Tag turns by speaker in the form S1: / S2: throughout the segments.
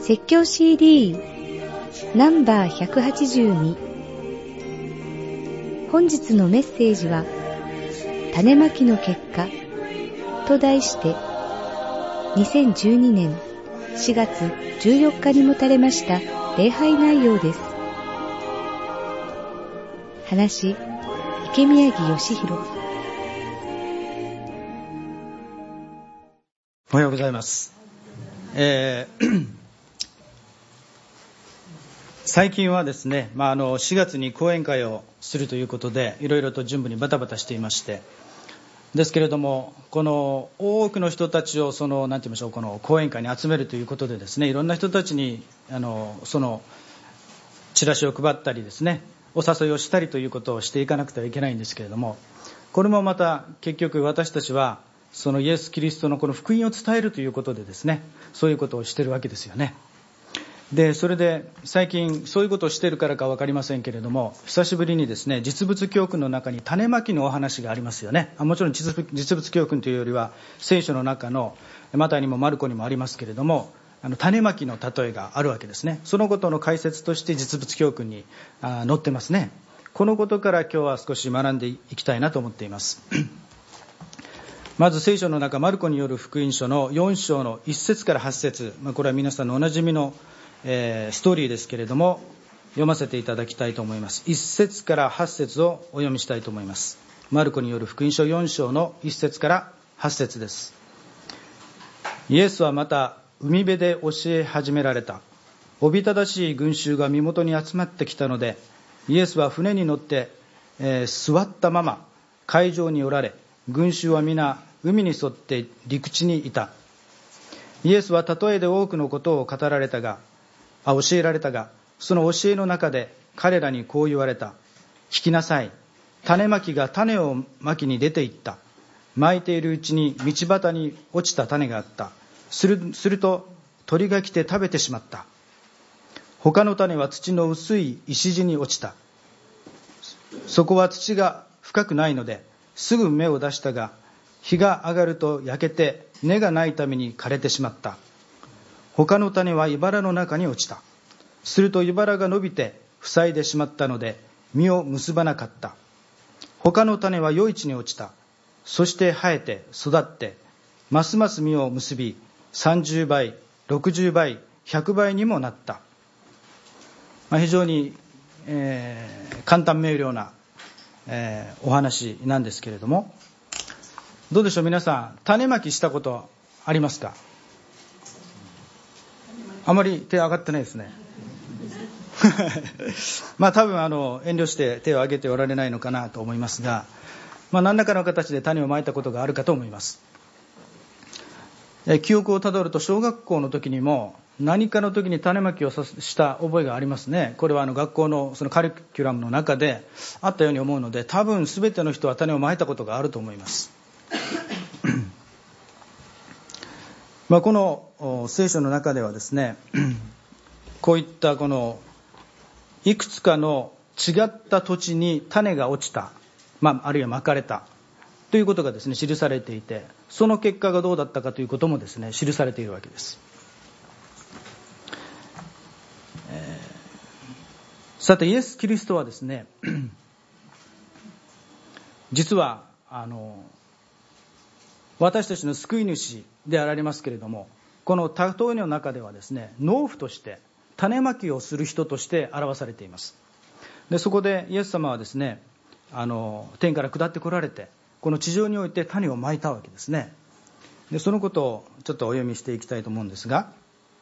S1: 説教 CD ナンバー182。本日のメッセージは種まきの結果と題して2012年4月14日に持たれました礼拝内容です。話、池宮城義弘。
S2: おはようございます。最近はですね、4月に講演会をするということでいろいろと準備にバタバタしていまして、ですけれどもこの多くの人たちをなんて言いましょう、この講演会に集めるということでですね、いろんな人たちにそのチラシを配ったりですね、お誘いをしたりということをしていかなくてはいけないんですけれども、これもまた結局私たちはそのイエス・キリストのこの福音を伝えるということでですね、そういうことをしているわけですよね。でそれで最近そういうことをしているからか分かりませんけれども、久しぶりにですね、実物教訓の中に種まきのお話がありますよね。もちろん実物教訓というよりは聖書の中のマタイにもマルコにもありますけれども、種まきの例えがあるわけですね。そのことの解説として実物教訓に載ってますね。このことから今日は少し学んでいきたいなと思っていますまず聖書の中、マルコによる福音書の4章の1節から8節、これは皆さんのおなじみのストーリーですけれども、読ませていただきたいと思います。1節から8節をお読みしたいと思います。マルコによる福音書4章の1節から8節です。イエスはまた海辺で教え始められた。おびただしい群衆が身元に集まってきたので、イエスは船に乗って、座ったまま海上におられ、群衆は皆海に沿って陸地にいた。イエスは例えで多くのことを教えられたが、その教えの中で彼らにこう言われた。聞きなさい。種まきが種をまきに出て行った。まいているうちに道端に落ちた種があった。すると鳥が来て食べてしまった。他の種は土の薄い石地に落ちた。そこは土が深くないのですぐ芽を出したが、日が上がると焼けて根がないために枯れてしまった。他の種は茨の中に落ちた。すると茨が伸びて塞いでしまったので実を結ばなかった。他の種は余市に落ちた。そして生えて育ってますます実を結び、30倍、60倍、100倍にもなった。非常に、簡単明瞭な、お話なんですけれども、どうでしょう皆さん、種まきしたことありますか？あまり手上がってないですね多分遠慮して手を挙げておられないのかなと思いますが、何らかの形で種をまいたことがあるかと思います。記憶をたどると小学校の時にも何かの時に種まきをした覚えがありますね。これは学校のそのカリキュラムの中であったように思うので、多分全ての人は種をまいたことがあると思いますこの聖書の中ではですね、こういったこのいくつかの違った土地に種が落ちた、あるいはまかれたということがですね記されていて、その結果がどうだったかということもですね記されているわけです。さてイエス・キリストはですね実は私たちの救い主であられますけれども、この例えの中ではですね、農夫として種まきをする人として表されています。でそこでイエス様はですね、天から下ってこられてこの地上において種をまいたわけですね。でそのことをちょっとお読みしていきたいと思うんですが、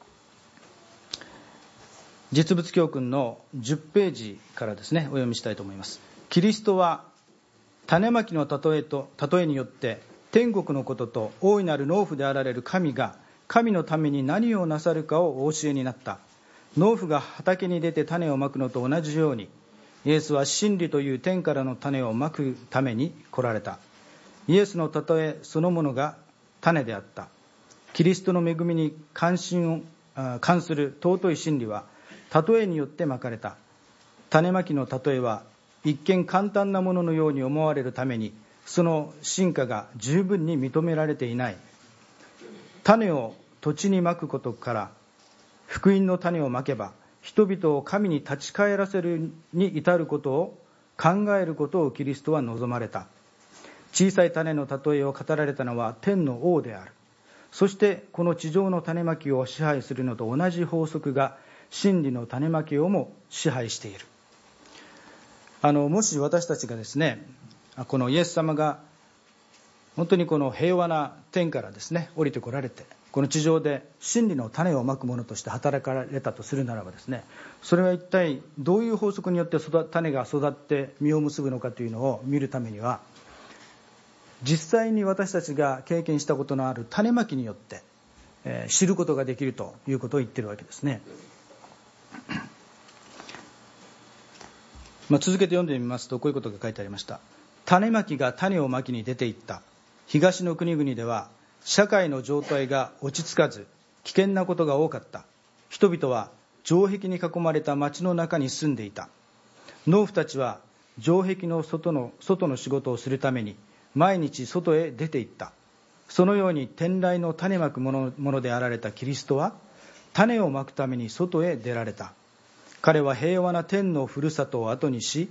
S2: 実物教訓の10ページからですねお読みしたいと思います。キリストは種まきの例えによって天国のことと大いなる農夫であられる神が神のために何をなさるかをお教えになった。農夫が畑に出て種をまくのと同じように、イエスは真理という天からの種をまくために来られた。イエスの例えそのものが種であった。キリストの恵みに関する尊い真理は例えによってまかれた。種まきの例えは一見簡単なもののように思われるために、その真価が十分に認められていない。種を土地にまくことから福音の種をまけば人々を神に立ち返らせるに至ることを考えることをキリストは望まれた。小さい種の例えを語られたのは天の王である。そしてこの地上の種まきを支配するのと同じ法則が真理の種まきをも支配している。もし私たちがですね、このイエス様が本当にこの平和な天からですね降りてこられて、この地上で真理の種をまく者として働かれたとするならばですね、それは一体どういう法則によって種が育って実を結ぶのかというのを見るためには、実際に私たちが経験したことのある種まきによって、知ることができるということを言っているわけですね。続けて読んでみますと、こういうことが書いてありました。種まきが種をまきに出ていった。東の国々では社会の状態が落ち着かず危険なことが多かった。人々は城壁に囲まれた町の中に住んでいた。農夫たちは城壁の外の仕事をするために毎日外へ出て行った。そのように天来の種まくものであられたキリストは種をまくために外へ出られた。彼は平和な天のふるさとを後にし、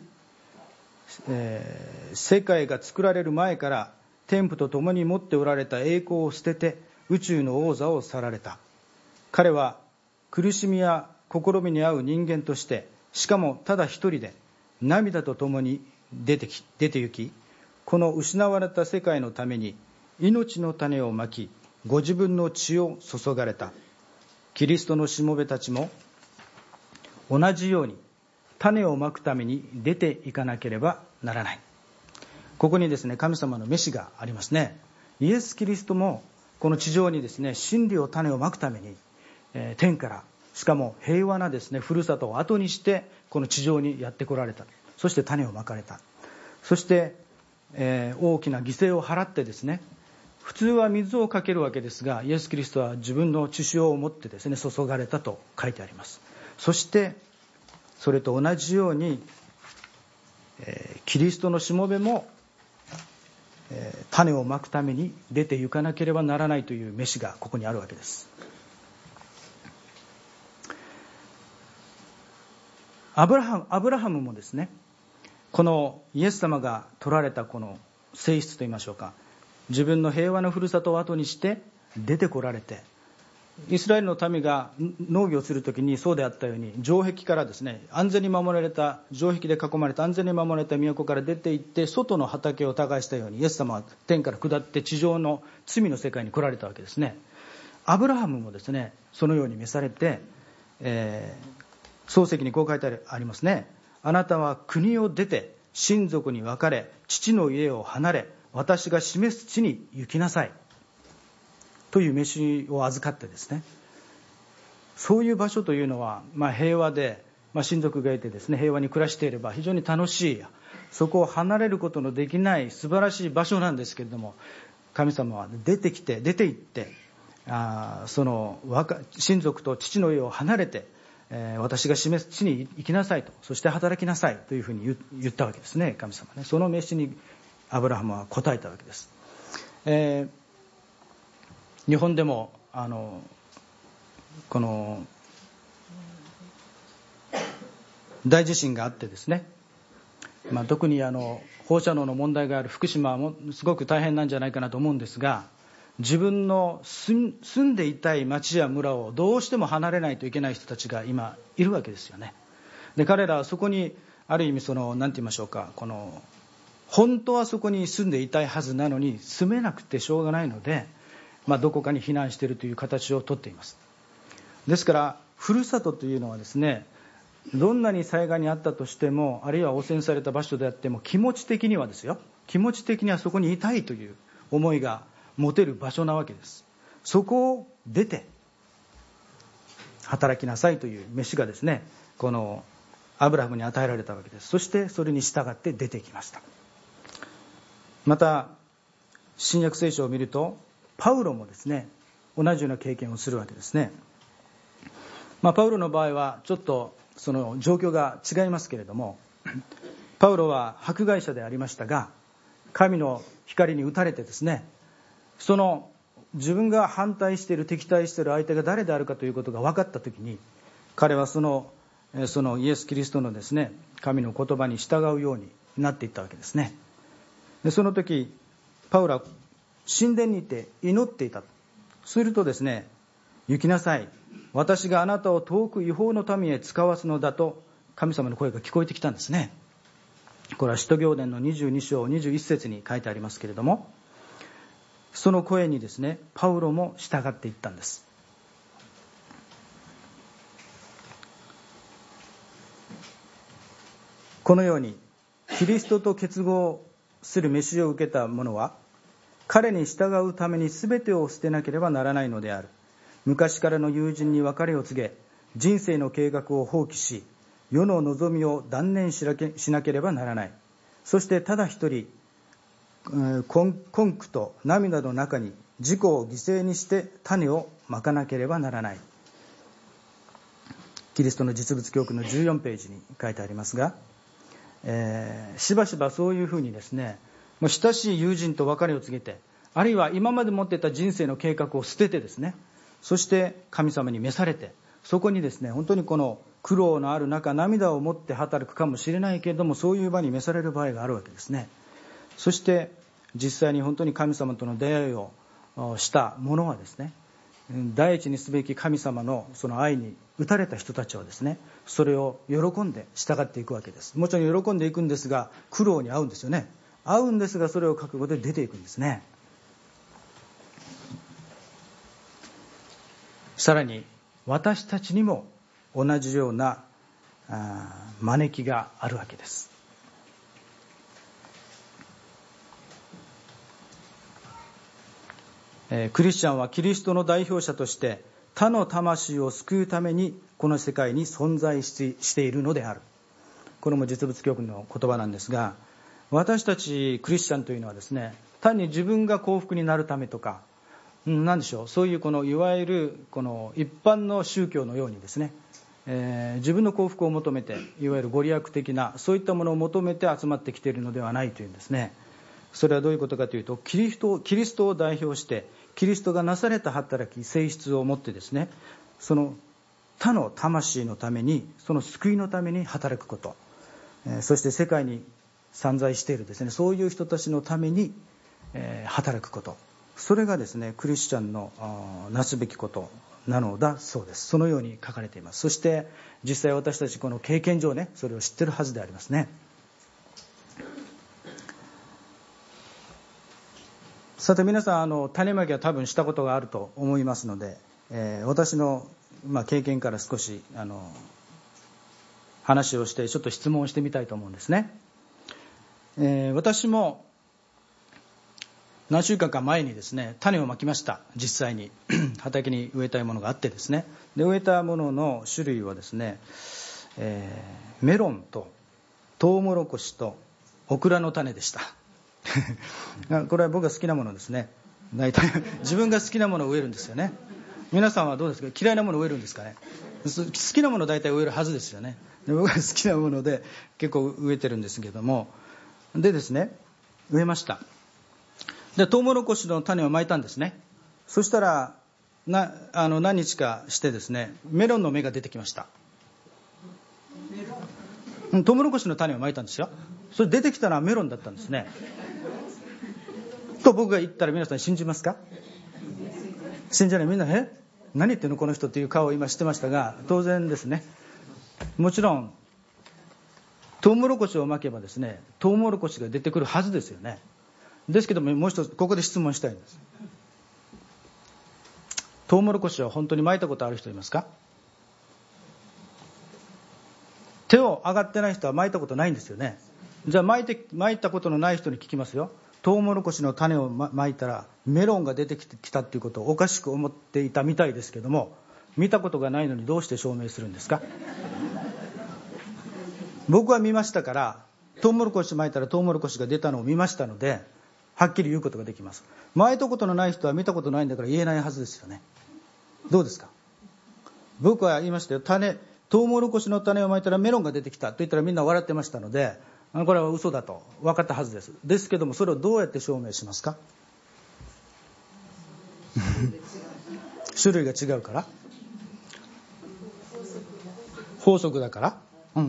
S2: 世界が作られる前から天父と共に持っておられた栄光を捨てて宇宙の王座を去られた。彼は苦しみや試みに遭う人間として、しかもただ一人で涙と共に出て行き、この失われた世界のために命の種をまき、ご自分の血を注がれた。キリストのしもべたちも同じように種をまくために出ていかなければならない。ここにですね、神様の召しがありますね。イエス・キリストもこの地上にですね、真理を種をまくために、天から、しかも平和なですね、ふるさとを後にしてこの地上にやってこられた。そして種をまかれた。そして、大きな犠牲を払ってですね、普通は水をかけるわけですが、イエス・キリストは自分の血潮を持ってですね、注がれたと書いてあります。そしてそれと同じように、キリストのしもべも、種をまくために出て行かなければならないという召しがここにあるわけです。アブラハムもですね、このイエス様が取られたこの性質といいましょうか、自分の平和なふるさとを後にして出てこられて、イスラエルの民が農業をするときにそうであったように、城壁からですね、安全に守られた、城壁で囲まれた安全に守られた都から出て行って外の畑を耕したように、イエス様は天から下って地上の罪の世界に来られたわけですね。アブラハムもですね、そのように召されて、創世記にこう書いてありますね。あなたは国を出て親族に別れ、父の家を離れ、私が示す地に行きなさいという召しを預かってですね、そういう場所というのは、平和で、親族がいてですね、平和に暮らしていれば非常に楽しい、そこを離れることのできない素晴らしい場所なんですけれども、神様は出て行って、その親族と父の家を離れて、私が示す地に行きなさいと、そして働きなさいというふうに言ったわけですね、神様ね。その召しにアブラハムは答えたわけです。日本でもこの大地震があってですね、特に放射能の問題がある福島もすごく大変なんじゃないかなと思うんですが、自分の住んでいたい町や村をどうしても離れないといけない人たちが今いるわけですよね。で、彼らはそこにある意味何て言いましょうか、本当はそこに住んでいたいはずなのに住めなくてしょうがないので、どこかに避難しているという形をとっています。ですからふるさとというのはですね、どんなに災害にあったとしても、あるいは汚染された場所であっても、気持ち的にはそこにいたいという思いが持てる場所なわけです。そこを出て働きなさいという召しがですね、このアブラハムに与えられたわけです。そしてそれに従って出てきました。また新約聖書を見ると、パウロもですね、同じような経験をするわけですね。パウロの場合はちょっとその状況が違いますけれども、パウロは迫害者でありましたが、神の光に打たれてですね、その自分が反対している、敵対している相手が誰であるかということが分かったときに、彼はそのイエス・キリストのですね、神の言葉に従うようになっていったわけですね。でその時パウロは神殿にいて祈っていた。するとですね、行きなさい、私があなたを遠く違法の民へ使わすのだと神様の声が聞こえてきたんですね。これは使徒行伝の22章21節に書いてありますけれども、その声にですね、パウロも従っていったんです。このようにキリストと結合する召しを受けた者は、彼に従うために全てを捨てなければならないのである。昔からの友人に別れを告げ、人生の計画を放棄し、世の望みを断念しなければならない。そしてただ一人、困苦と涙の中に自己を犠牲にして種をまかなければならない。キリストの実物教訓の14ページに書いてありますが、しばしばそういうふうにですね、もう親しい友人と別れを告げて、あるいは今まで持っていた人生の計画を捨ててですね、そして神様に召されて、そこにですね、本当にこの苦労のある中、涙を持って働くかもしれないけれども、そういう場に召される場合があるわけですね。そして実際に本当に神様との出会いをした者はですね、第一にすべき神様のその愛に打たれた人たちはですね、それを喜んで従っていくわけです。もちろん喜んでいくんですが、苦労に遭うんですよね。遭うんですが、それを覚悟で出ていくんですね。さらに私たちにも同じような招きがあるわけです。クリスチャンはキリストの代表者として他の魂を救うためにこの世界に存在しているのである。これも実物教訓の言葉なんですが、私たちクリスチャンというのはですね、単に自分が幸福になるためとか、何でしょう、そういうこのいわゆるこの一般の宗教のようにですね、自分の幸福を求めて、いわゆるご利益的なそういったものを求めて集まってきているのではないというんですね。それはどういうことかというと、キリストを代表してキリストがなされた働き、性質を持ってですね、その他の魂のために、その救いのために働くこと、そして世界に散在しているですね、そういう人たちのために働くこと、それがですね、クリスチャンのなすべきことなのだそうです。そのように書かれています。そして実際私たちこの経験上ね、それを知っているはずでありますね。さて皆さん、種まきは多分したことがあると思いますので、私の経験から少し話をしてちょっと質問をしてみたいと思うんですね。私も何週間か前にですね、種をまきました。実際に畑に植えたいものがあってですね、で植えたものの種類はですね、メロンとトウモロコシとオクラの種でしたこれは僕が好きなものですね。大体自分が好きなものを植えるんですよね。皆さんはどうですか？嫌いなものを植えるんですかね。好きなものを大体植えるはずですよね。で僕が好きなもので結構植えてるんですけども、でですね、植えました。でトウモロコシの種をまいたんですね。そしたら何日かしてですね、メロンの芽が出てきました。トウモロコシの種をまいたんですよ。それ出てきたのはメロンだったんですね。と僕が言ったら皆さん信じますか？信じない。みんな何言ってんのこの人っていう顔を今してましたが、当然ですね、もちろんトウモロコシをまけばですね、トウモロコシが出てくるはずですよね。ですけども、もう一つここで質問したいんです。トウモロコシを本当にまいたことある人いますか？手を挙がってない人はまいたことないんですよね。じゃあまいたことのない人に聞きますよ。トウモロコシの種をまいたらメロンが出てきたっていうことをおかしく思っていたみたいですけども、見たことがないのにどうして証明するんですか？僕は見ましたから、トウモロコシまいたらトウモロコシが出たのを見ましたので、はっきり言うことができます。まいたことのない人は見たことないんだから言えないはずですよね。どうですか？僕は言いましたよ。トウモロコシの種をまいたらメロンが出てきたと言ったらみんな笑ってましたので、これは嘘だと分かったはずです。ですけども、それをどうやって証明しますか？ 種類が違うから、法則だから、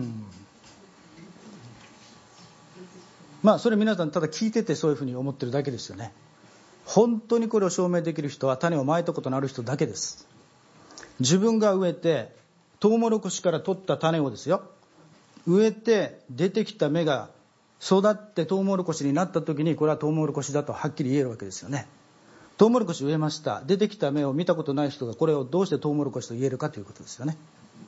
S2: それ皆さんただ聞いててそういうふうに思ってるだけですよね。本当にこれを証明できる人は種をまいたことのある人だけです。自分が植えてトウモロコシから取った種をですよ、植えて出てきた芽が育ってトウモロコシになった時に、これはトウモロコシだとはっきり言えるわけですよね。トウモロコシ植えました、出てきた芽を見たことない人がこれをどうしてトウモロコシと言えるかということですよね。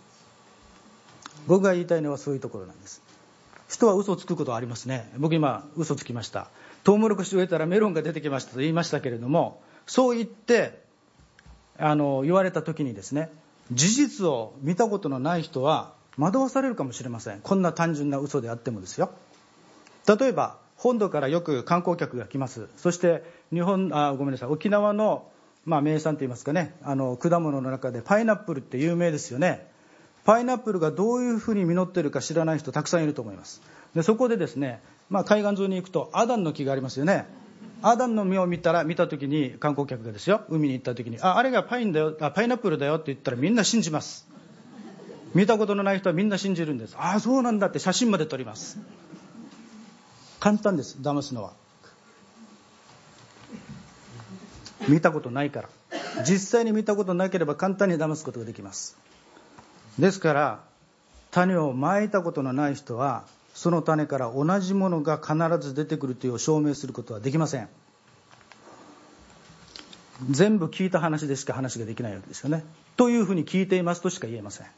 S2: 僕が言いたいのはそういうところなんです。人は嘘をつくことはありますね。僕今嘘つきました。トウモロコシ植えたらメロンが出てきましたと言いましたけれども、そう言って言われた時にですね、事実を見たことのない人は惑わされるかもしれません。こんな単純な嘘であってもですよ。例えば本土からよく観光客が来ます。そして沖縄の名産といいますかね、果物の中でパイナップルって有名ですよね。パイナップルがどういうふうに実っているか知らない人たくさんいると思います。でそこでですね、海岸沿いに行くとアダンの木がありますよね。アダンの実を見た時に観光客がですよ、海に行った時にあれがパイナップルだよって言ったらみんな信じます。見たことのない人はみんな信じるんです。そうなんだって写真まで撮ります。簡単です、騙すのは。見たことないから。実際に見たことなければ簡単に騙すことができます。ですから種をまいたことのない人はその種から同じものが必ず出てくるという証明することはできません。全部聞いた話でしか話ができないわけですよね。というふうに聞いていますとしか言えません。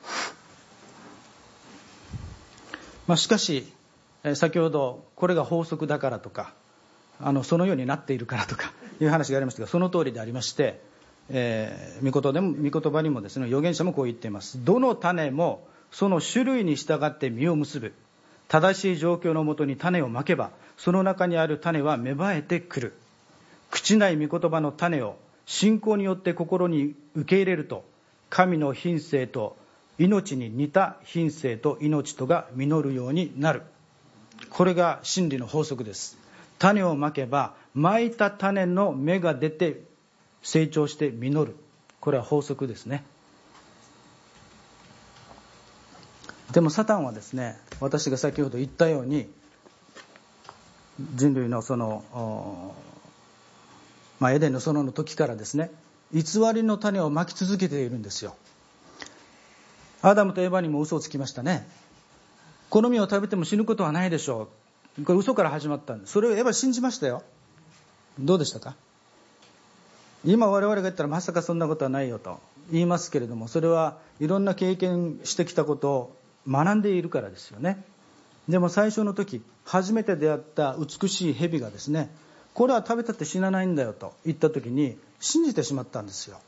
S2: しかし先ほどこれが法則だからとかそのようになっているからとかいう話がありましたが、その通りでありまして、御言葉にもですね、預言者もこう言っています。どの種もその種類に従って実を結ぶ。正しい状況のもとに種をまけば、その中にある種は芽生えてくる。朽ちない御言葉の種を信仰によって心に受け入れると、神の品性と命に似た品性と命とが実るようになる。これが真理の法則です。種をまけば、まいた種の芽が出て成長して実る。これは法則ですね。でもサタンはですね、私が先ほど言ったように、人類のエデンの園の時からですね、偽りの種をまき続けているんですよ。アダムとエバにも嘘をつきましたね。この実を食べても死ぬことはないでしょう。これ嘘から始まったんです。それをエバ信じましたよ。どうでしたか？今我々が言ったらまさかそんなことはないよと言いますけれども、それはいろんな経験してきたことを学んでいるからですよね。でも最初の時、初めて出会った美しい蛇がですね、これは食べたって死なないんだよと言った時に信じてしまったんですよ。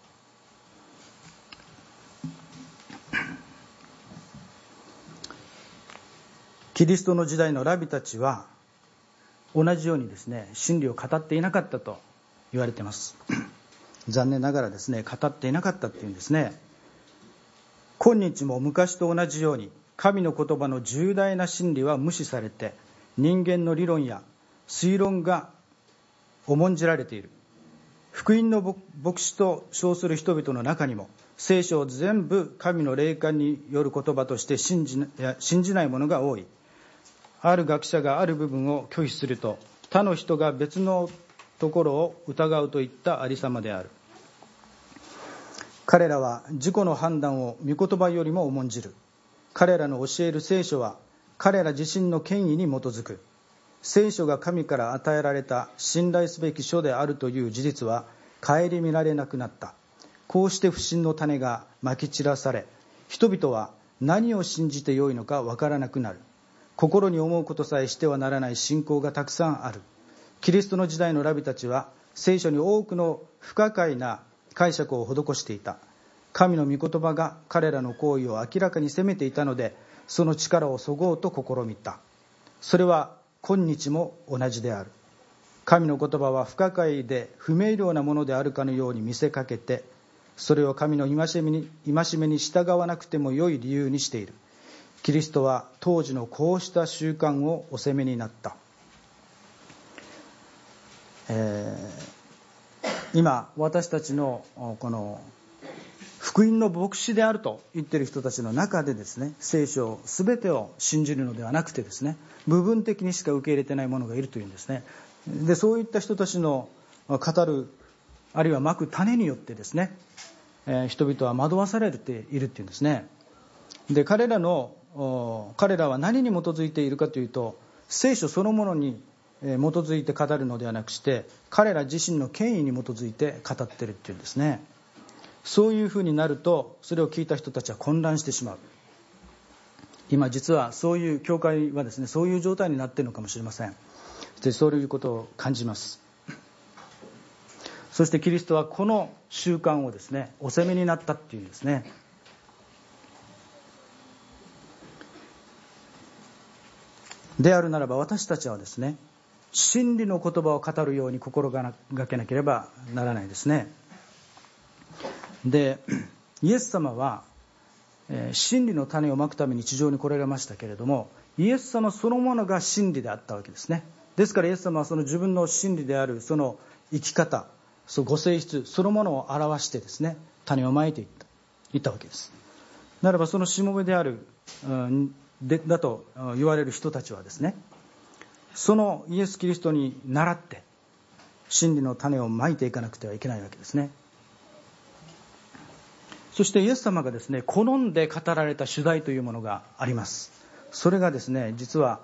S2: キリストの時代のラビたちは同じようにですね、真理を語っていなかったと言われています。残念ながらですね、語っていなかったっていうんですね。今日も昔と同じように神の言葉の重大な真理は無視されて、人間の理論や推論が重んじられている。福音の牧師と称する人々の中にも、聖書を全部神の霊感による言葉として信じない者が多い。ある学者がある部分を拒否すると、他の人が別のところを疑うといったありさまである。彼らは自己の判断を御言葉よりも重んじる。彼らの教える聖書は彼ら自身の権威に基づく。聖書が神から与えられた信頼すべき書であるという事実は顧みられなくなった。こうして不信の種がまき散らされ、人々は何を信じてよいのかわからなくなる。心に思うことさえしてはならない信仰がたくさんある。キリストの時代のラビたちは聖書に多くの不可解な解釈を施していた。神の御言葉が彼らの行為を明らかに責めていたので、その力をそごうと試みた。それは今日も同じである。神の言葉は不可解で不明瞭なものであるかのように見せかけて、それを神の戒めに従わなくても良い理由にしている。キリストは当時のこうした習慣をお責めになった。 今私たちのこの福音の牧師であると言っている人たちの中でですね、聖書全てを信じるのではなくてですね、部分的にしか受け入れてない者がいるというんですね。でそういった人たちの語るあるいはまく種によってですね、人々は惑わされているっていうんですね。で彼らは何に基づいているかというと、聖書そのものに基づいて語るのではなくして彼ら自身の権威に基づいて語っているっていうんですね。そういうふうになるとそれを聞いた人たちは混乱してしまう。今実はそういう教会はですね、そういう状態になっているのかもしれません。でそういうことを感じます。そしてキリストはこの習慣をですねお責めになったっていうんですね。であるならば私たちはですね、真理の言葉を語るように心がけなければならないですね。でイエス様は真理の種をまくために地上に来られましたけれども、イエス様そのものが真理であったわけですね。ですからイエス様はその自分の真理であるその生き方、そのご性質そのものを表してですね、種をまいていったわけです。ならばそのしもべであるだと言われる人たちはですね、そのイエス・キリストに倣って真理の種をまいていかなくてはいけないわけですね。そしてイエス様がですね好んで語られた主題というものがあります。それがですね実は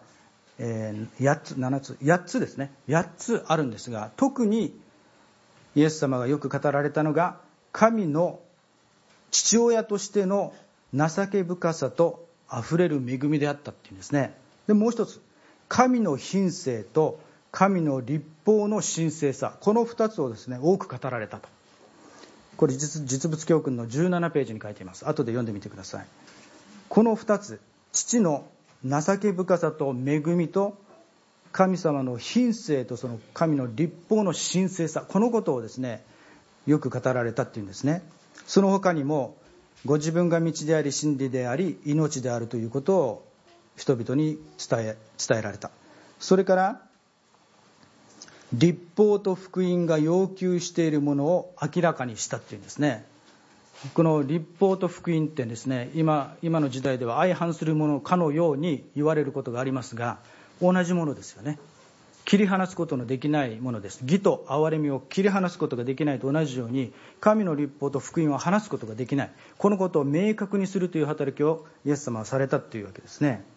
S2: 8つですね、8つあるんですが、特にイエス様がよく語られたのが神の父親としての情け深さとあふれる恵みであったっていうんですね。でもう一つ、神の品性と神の律法の神聖さ、この2つをですね多く語られたと。これ実物教訓の17ページに書いています。後で読んでみてください。この2つ、父の情け深さと恵みと神様の品性とその神の律法の神聖さ、このことをですねよく語られたっていうんですね。その他にもご自分が道であり真理であり命であるということを人々に伝えられた。それから律法と福音が要求しているものを明らかにしたっていうんですね。この律法と福音ってですね、今の時代では相反するものかのように言われることがありますが、同じものですよね。切り離すことのできないものです。義と憐れみを切り離すことができないと同じように、神の律法と福音を離すことができない、このことを明確にするという働きをイエス様はされたというわけですね。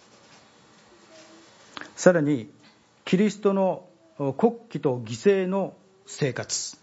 S2: さらにキリストの国旗と犠牲の生活、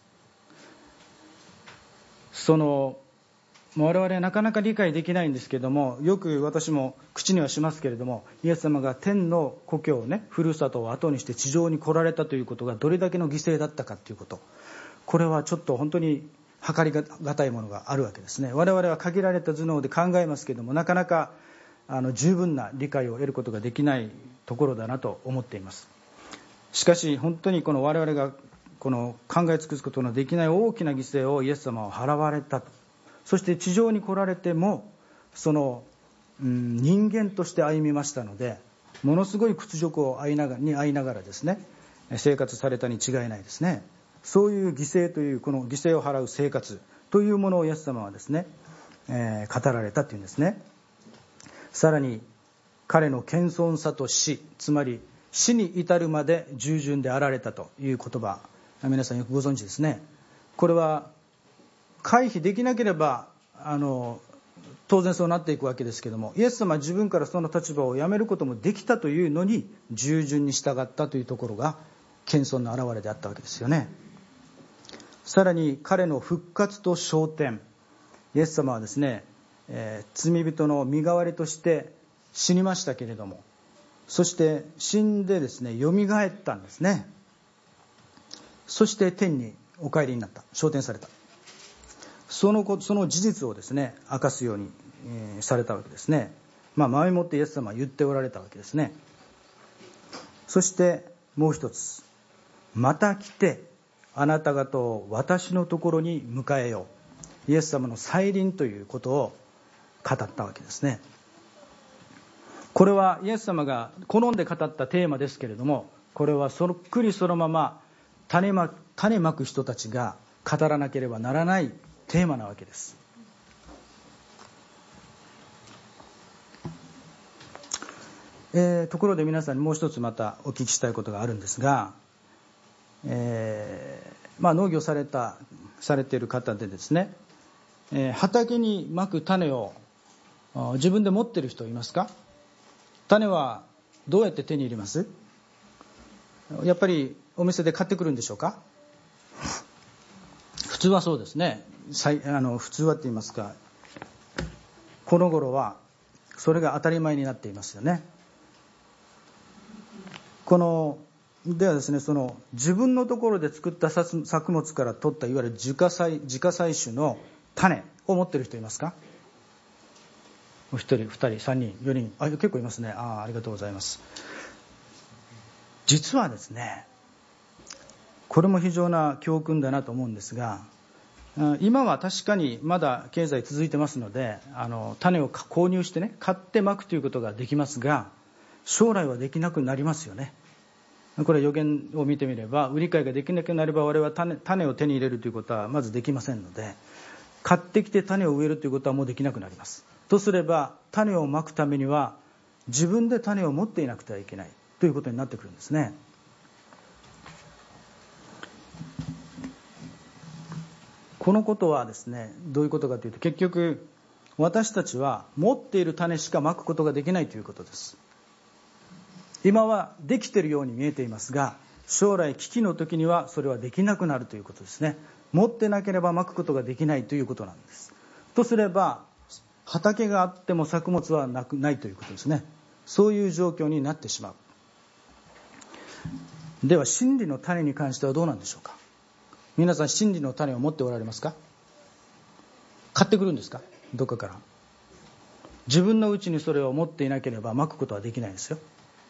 S2: 我々はなかなか理解できないんですけども、よく私も口にはしますけれども、イエス様が天の故郷をね、ふるさとを後にして地上に来られたということがどれだけの犠牲だったかということ、これはちょっと本当に計りがたいものがあるわけですね。我々は限られた頭脳で考えますけども、なかなか十分な理解を得ることができないところだなと思っています。しかし本当にこの我々がこの考え尽くすことのできない大きな犠牲をイエス様は払われたと。そして地上に来られてもその人間として歩みましたので、ものすごい屈辱を遭いながらですね生活されたに違いないですね。そういう犠牲というこの犠牲を払う生活というものをイエス様はですね、語られたというんですね。さらに彼の謙遜さと死、つまり死に至るまで従順であられたという言葉、皆さんよくご存知ですね。これは回避できなければ当然そうなっていくわけですけども、イエス様は自分からその立場をやめることもできたというのに従順に従ったというところが謙遜の表れであったわけですよね。さらに彼の復活と昇天、イエス様はですね、罪人の身代わりとして死にましたけれども、そして死んでですねよみがえったんですね。そして天にお帰りになった、昇天された、その事実をですね明かすように、されたわけですね。前もってイエス様は言っておられたわけですね。そしてもう一つ、また来てあなた方を私のところに迎えよう、イエス様の再臨ということを語ったわけですね。これはイエス様が好んで語ったテーマですけれども、これはそっくりそのまま種まく人たちが語らなければならないテーマなわけです。ところで皆さんにもう一つまたお聞きしたいことがあるんですが、農業されている方でですね、畑にまく種を自分で持っている人いますか？種はどうやって手に入れます？やっぱりお店で買ってくるんでしょうか？普通はそうですね。普通はって言いますか、この頃はそれが当たり前になっていますよね。ではですね、その自分のところで作った作物から取ったいわゆる自家採種の種を持っている人いますか？1人、2人、3人、4人、結構いますね。ありがとうございます。実はですね、これも非常な教訓だなと思うんですが、今は確かにまだ経済続いてますので、種を購入してね、買ってまくということができますが、将来はできなくなりますよね。これは予言を見てみれば、売り買いができなくなれば我々は種を手に入れるということはまずできませんので、買ってきて種を植えるということはもうできなくなります。とすれば種をまくためには自分で種を持っていなくてはいけないということになってくるんですね。このことはですね、どういうことかというと、結局私たちは持っている種しかまくことができないということです。今はできているように見えていますが、将来危機の時にはそれはできなくなるということですね。持ってなければまくことができないということなんです。とすれば畑があっても作物はないということですね。そういう状況になってしまう。では真理の種に関してはどうなんでしょうか。皆さん真理の種を持っておられますか？買ってくるんですか？どっかから。自分のうちにそれを持っていなければまくことはできないですよ。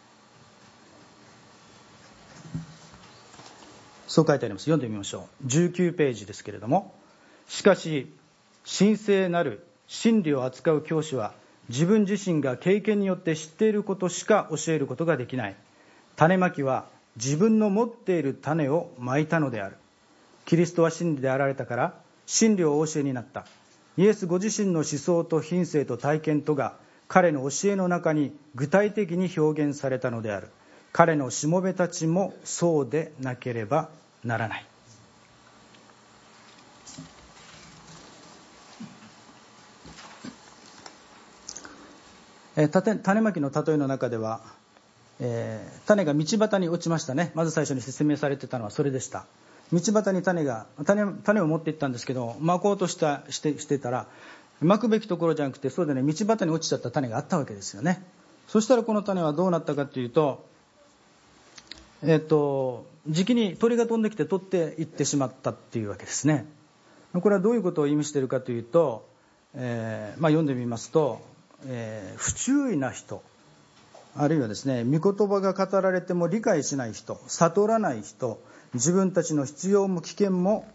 S2: そう書いてあります。読んでみましょう。19ページですけれども、しかし神聖なる真理を扱う教師は自分自身が経験によって知っていることしか教えることができない。種まきは自分の持っている種をまいたのである。キリストは真理であられたから真理をお教えになった。イエスご自身の思想と品性と体験とが彼の教えの中に具体的に表現されたのである。彼のしもべたちもそうでなければならない。種まきの例えの中では、種が道端に落ちましたね。まず最初に説明されてたのはそれでした。道端に種を持っていったんですけど、まこうとしてたら、まくべきところじゃなくて、そうでね、道端に落ちちゃった種があったわけですよね。そしたらこの種はどうなったかというと、時期に鳥が飛んできて取っていってしまったっていうわけですね。これはどういうことを意味しているかというと、読んでみますと、不注意な人、あるいはですね、御言葉が語られても理解しない人、悟らない人、自分たちの必要も危険も、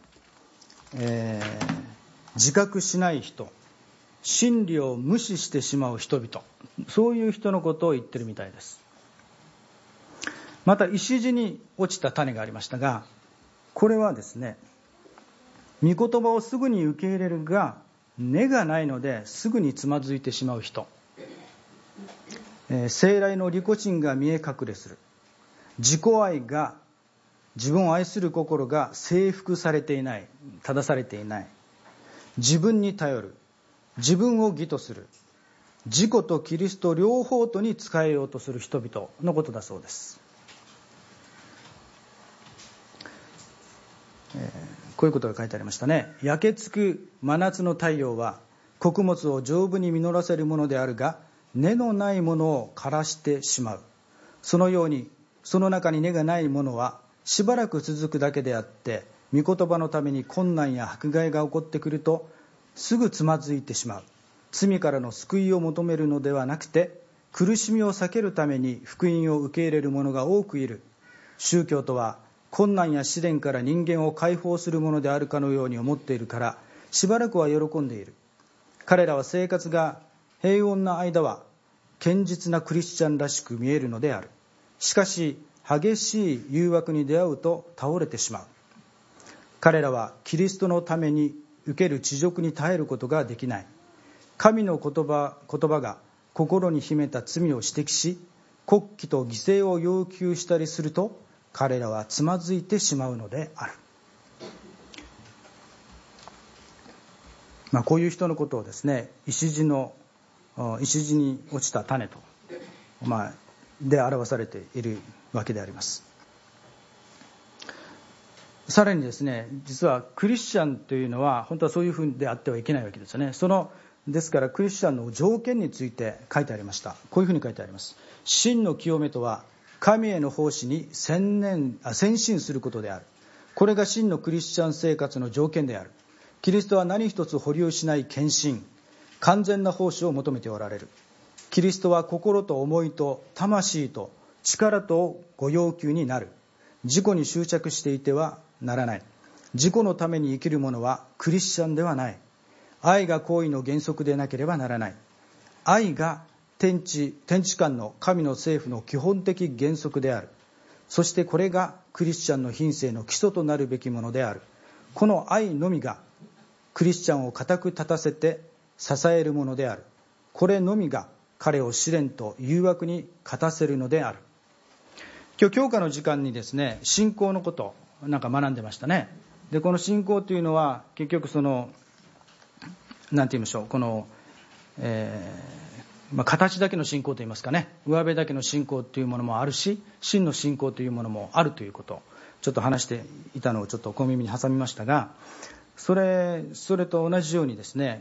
S2: 自覚しない人、真理を無視してしまう人々、そういう人のことを言ってるみたいです。また石地に落ちた種がありましたが、これはですね、御言葉をすぐに受け入れるが根がないのですぐにつまずいてしまう人、生来の利己心が見え隠れする、自己愛が、自分を愛する心が征服されていない、正されていない、自分に頼る、自分を義とする、自己とキリスト両方とに仕えようとする人々のことだそうです。こういうことが書いてありましたね。焼けつく真夏の太陽は穀物を丈夫に実らせるものであるが、根のないものを枯らしてしまう。そのようにその中に根がないものはしばらく続くだけであって、御言葉のために困難や迫害が起こってくるとすぐつまずいてしまう。罪からの救いを求めるのではなくて、苦しみを避けるために福音を受け入れる者が多くいる。宗教とは困難や試練から人間を解放するものであるかのように思っているから、しばらくは喜んでいる。彼らは生活が平穏な間は堅実なクリスチャンらしく見えるのである。しかし激しい誘惑に出会うと倒れてしまう。 彼らはキリストのために受ける恥辱に耐えることができない。神の言葉が心に秘めた罪を指摘し、国旗と犠牲を要求したりすると、彼らはつまずいてしまうのである。こういう人のことをですね、石地に落ちた種と、で表されているわけであります。さらにですね、実はクリスチャンというのは本当はそういうふうであってはいけないわけですよね。ですからクリスチャンの条件について書いてありました。こういうふうに書いてあります。真の清めとは神への奉仕に専心することである。これが真のクリスチャン生活の条件である。キリストは何一つ保留しない献身、完全な奉仕を求めておられる。キリストは心と思いと魂と力とご要求になる。自己に執着していてはならない。自己のために生きる者はクリスチャンではない。愛が行為の原則でなければならない。愛が天地間の神の政府の基本的原則である。そしてこれがクリスチャンの品性の基礎となるべきものである。この愛のみがクリスチャンを固く立たせて支えるものである。これのみが彼を試練と誘惑に勝たせるのである。今日教科の時間にですね、信仰のこと学んでましたね。でこの信仰というのは結局なんて言いましょう、形だけの信仰といいますかね、上辺だけの信仰というものもあるし、真の信仰というものもあるということをちょっと話していたのをちょっと小耳に挟みましたが、それと同じようにですね、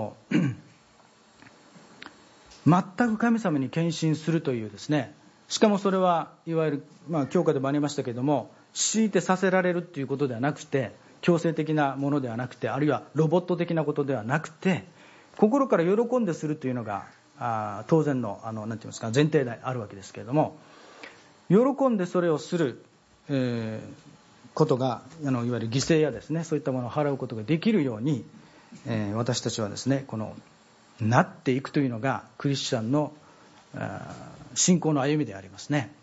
S2: 全く神様に献身するというですね、しかもそれはいわゆる、教科でもありましたけれども、強いてさせられるということではなくて、強制的なものではなくて、あるいはロボット的なことではなくて、心から喜んでするというのが当然のなんて言いますか、前提であるわけですけれども、喜んでそれをする、ことがいわゆる犠牲やですね、そういったものを払うことができるように、私たちはですね、なっていくというのがクリスチャンの信仰の歩みでありますね。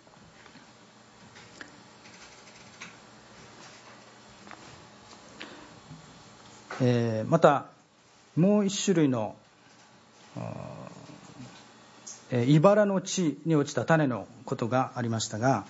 S2: またもう一種類の茨の地に落ちた種のことがありましたが、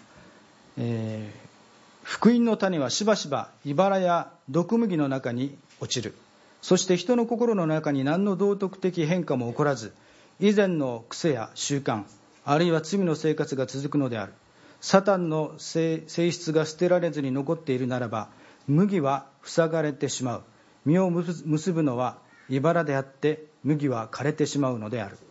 S2: 福音の種はしばしば茨や毒麦の中に落ちる。そして人の心の中に何の道徳的変化も起こらず、以前の癖や習慣、あるいは罪の生活が続くのである。サタンの性質が捨てられずに残っているならば、麦は塞がれてしまう。実を結ぶのは茨であって、麦は枯れてしまうのである。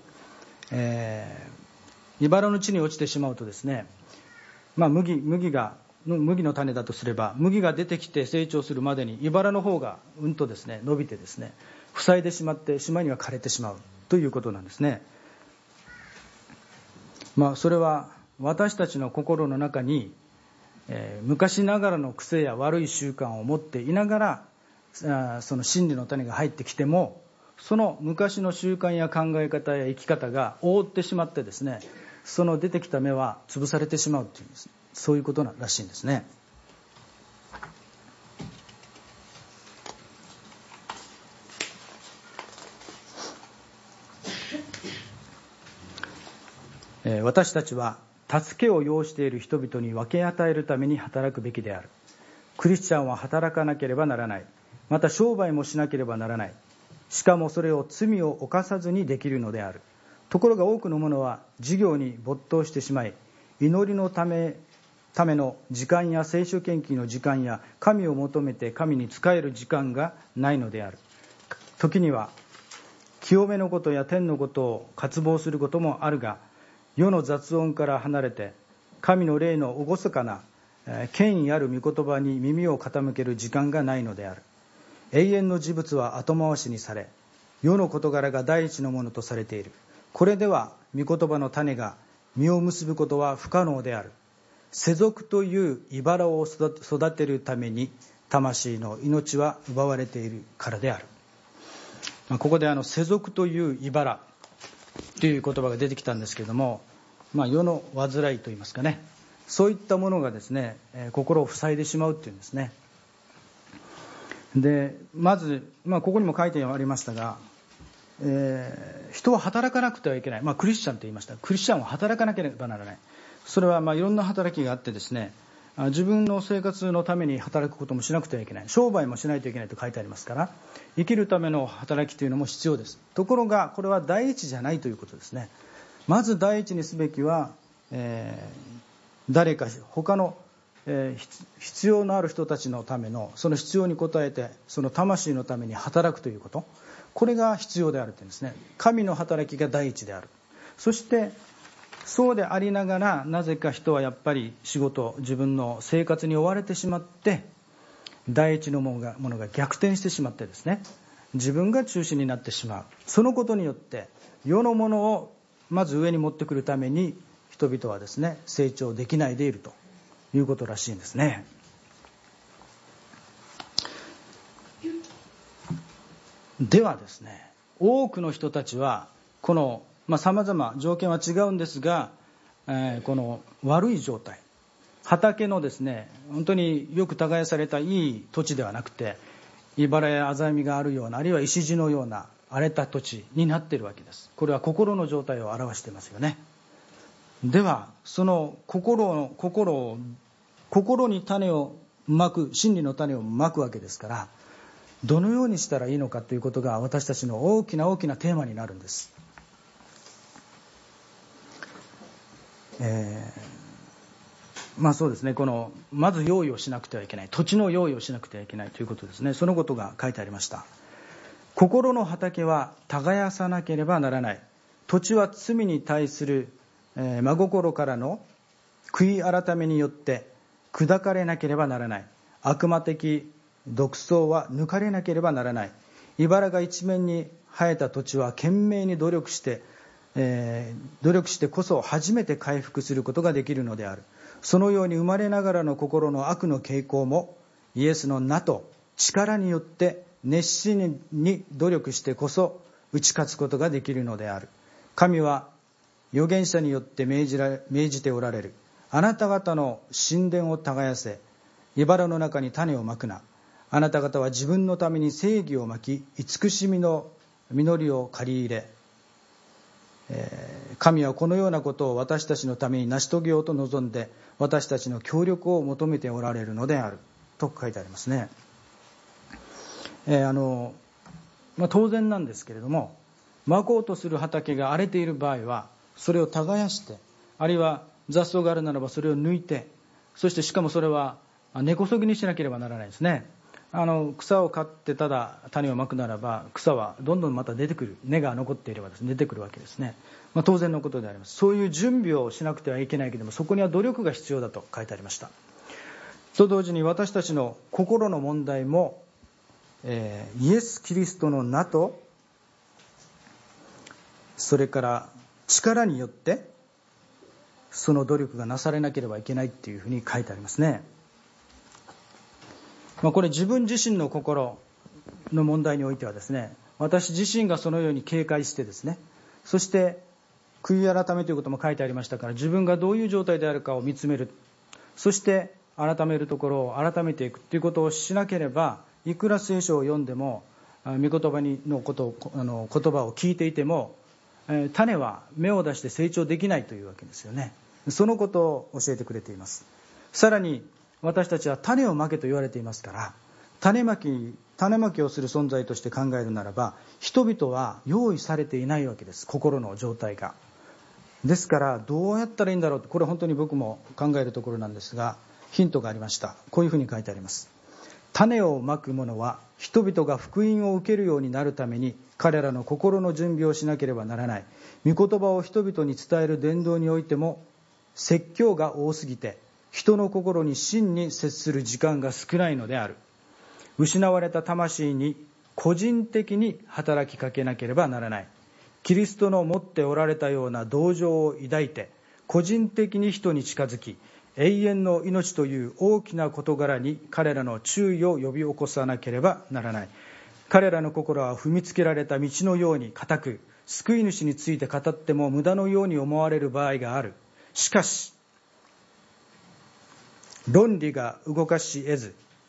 S2: 茨の地に落ちてしまうとですね、麦の種だとすれば、麦が出てきて成長するまでに茨の方がとですね、伸びてですね、塞いでしまってしまいには枯れてしまうということなんですね。それは私たちの心の中に、昔ながらの癖や悪い習慣を持っていながら、その真理の種が入ってきても、その昔の習慣や考え方や生き方が覆ってしまってですね、その出てきた芽は潰されてしまうという、そういうことらしいんですね。私たちは助けを要している人々に分け与えるために働くべきである。クリスチャンは働かなければならない。また商売もしなければならない。しかもそれを罪を犯さずにできるのである。ところが多くの者は事業に没頭してしまい、祈りのための時間や聖書研究の時間や神を求めて神に仕える時間がないのである。時には清めのことや天のことを渇望することもあるが、世の雑音から離れて神の霊の厳かな権威ある御言葉に耳を傾ける時間がないのである。永遠の事物は後回しにされ、世の事柄が第一のものとされている。これでは御言葉の種が実を結ぶことは不可能である。世俗という茨を育てるために魂の命は奪われているからである。ここで世俗という茨という言葉が出てきたんですけれども、世の煩いといいますかね、そういったものがですね、心を塞いでしまうっていうんですね。 でまず、ここにも書いてありましたが、人は働かなくてはいけない、クリスチャンと言いました。クリスチャンは働かなければならない。それはいろんな働きがあってですね、自分の生活のために働くこともしなくてはいけない、商売もしないといけないと書いてありますから、生きるための働きというのも必要です。ところがこれは第一じゃないということですね。まず第一にすべきは、誰か他の、必要のある人たちのためのその必要に応えて、その魂のために働くということ、これが必要であるというんですね。神の働きが第一である。そしてそうでありながら、なぜか人はやっぱり仕事、自分の生活に追われてしまって、第一のものが逆転してしまってですね、自分が中心になってしまう。そのことによって世のものをまず上に持ってくるために、人々はですね、成長できないでいるということらしいんですね。ではですね、多くの人たちはこの様々条件は違うんですが、この悪い状態、畑のですね、本当によく耕されたいい土地ではなくて、茨やアザミがあるような、あるいは石地のような荒れた土地になっているわけです。これは心の状態を表していますよね。ではその心に種をまく、真理の種をまくわけですから、どのようにしたらいいのかということが私たちの大きなテーマになるんです。そうですね、まず用意をしなくてはいけない、土地の用意をしなくてはいけないということですね。そのことが書いてありました。心の畑は耕さなければならない。土地は罪に対する、真心からの悔い改めによって砕かれなければならない。悪魔的毒草は抜かれなければならない。茨が一面に生えた土地は懸命に努力してこそ初めて回復することができるのである。そのように生まれながらの心の悪の傾向も、イエスの名と力によって熱心に努力してこそ打ち勝つことができるのである。神は預言者によって命じておられる。あなた方の神殿を耕せ、茨の中に種をまくな。あなた方は自分のために正義をまき、慈しみの実りを借り入れ、神はこのようなことを私たちのために成し遂げようと望んで、私たちの協力を求めておられるのであると書いてありますね。当然なんですけれども、まこうとする畑が荒れている場合は、それを耕して、あるいは雑草があるならばそれを抜いて、そしてしかもそれは根こそぎにしなければならないですね。草を刈ってただ種をまくならば、草はどんどんまた出てくる、根が残っていればですね、出てくるわけですね。当然のことであります。そういう準備をしなくてはいけないけれども、そこには努力が必要だと書いてありました。と同時に私たちの心の問題も、イエス・キリストの名と、それから力によってその努力がなされなければいけないっていうふうに書いてありますね。これ自分自身の心の問題においてはですね、私自身がそのように警戒してですね、そして悔い改めということも書いてありましたから、自分がどういう状態であるかを見つめる、そして改めるところを改めていくということをしなければ、いくら聖書を読んでも、御言葉のことを言葉を聞いていても、種は芽を出して成長できないというわけですよね。そのことを教えてくれています。さらに私たちは種をまけと言われていますから、種まきをする存在として考えるならば、人々は用意されていないわけです、心の状態が。ですからどうやったらいいんだろうと、これ本当に僕も考えるところなんですが、ヒントがありました。こういうふうに書いてあります。種をまく者は人々が福音を受けるようになるために彼らの心の準備をしなければならない。御言葉を人々に伝える伝道においても説教が多すぎて人の心に真に接する時間が少ないのである。失われた魂に個人的に働きかけなければならない。キリストの持っておられたような同情を抱いて個人的に人に近づき、永遠の命という大きな事柄に彼らの注意を呼び起こさなければならない。彼らの心は踏みつけられた道のように固く、救い主について語っても無駄のように思われる場合がある。しかし論理が動かし得ず、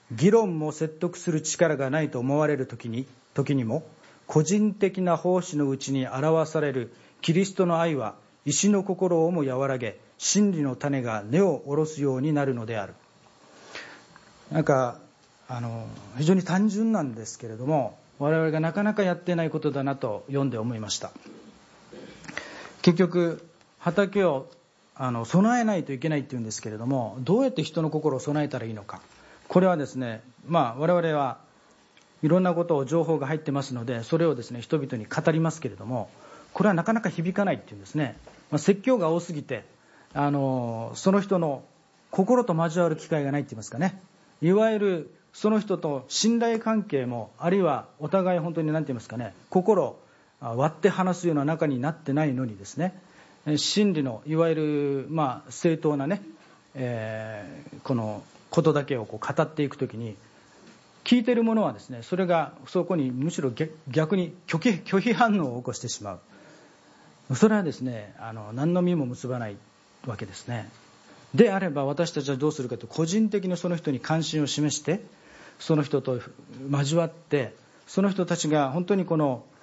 S2: 議論も説得する力がないと思われる時にも、個人的な奉仕のうちに表されるキリストの愛は石の心をも和らげ、真理の種が根を下ろすようになるのである。なんか非常に単純なんですけれども、我々がなかなかやっていないことだなと読んで思いました。結局畑を備えないといけないっていうんですけれども、どうやって人の心を備えたらいいのか。これはですね、我々はいろんなことを情報が入ってますので、それをですね人々に語りますけれども、これはなかなか響かないっていうんですね。説教が多すぎてその人の心と交わる機会がないって言いますかね。いわゆるその人と信頼関係も、あるいはお互い本当に何て言いますかね、心を割って話すような仲になってないのにですね、真理のいわゆる正当なね、このことだけを語っていくときに、聞いている者はですね、それがそこにむしろ逆に拒否反応を起こしてしまう。それはですね何の実も結ばないわけですね。であれば私たちはどうするかと、個人的にその人に関心を示して、その人と交わって、その人たちが本当にそ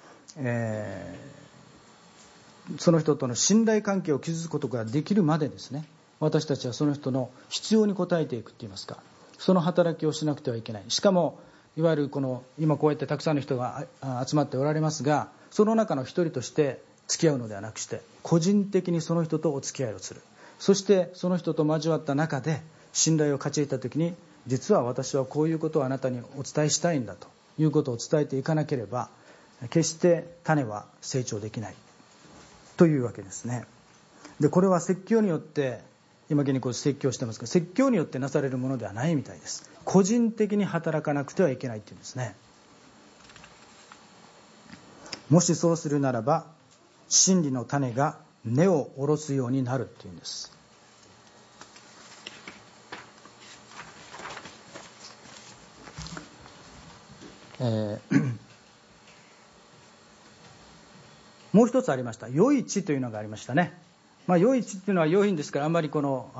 S2: の人との信頼関係を築くことができるまでですね、私たちはその人の必要に応えていくといいますか、その働きをしなくてはいけない。しかもいわゆる今こうやってたくさんの人が集まっておられますが、その中の一人として付き合うのではなくして、個人的にその人とお付き合いをする。そしてその人と交わった中で信頼を勝ち得たときに、実は私はこういうことをあなたにお伝えしたいんだということを伝えていかなければ、決して種は成長できないというわけですね。でこれは説教によって、今現に説教してますが、説教によってなされるものではないみたいです。個人的に働かなくてはいけないというんですね。もしそうするならば、真理の種が根を下ろすようになるというんです。もう一つありました。良い地というのがありましたね。良い地というのは良いんですから、あんまり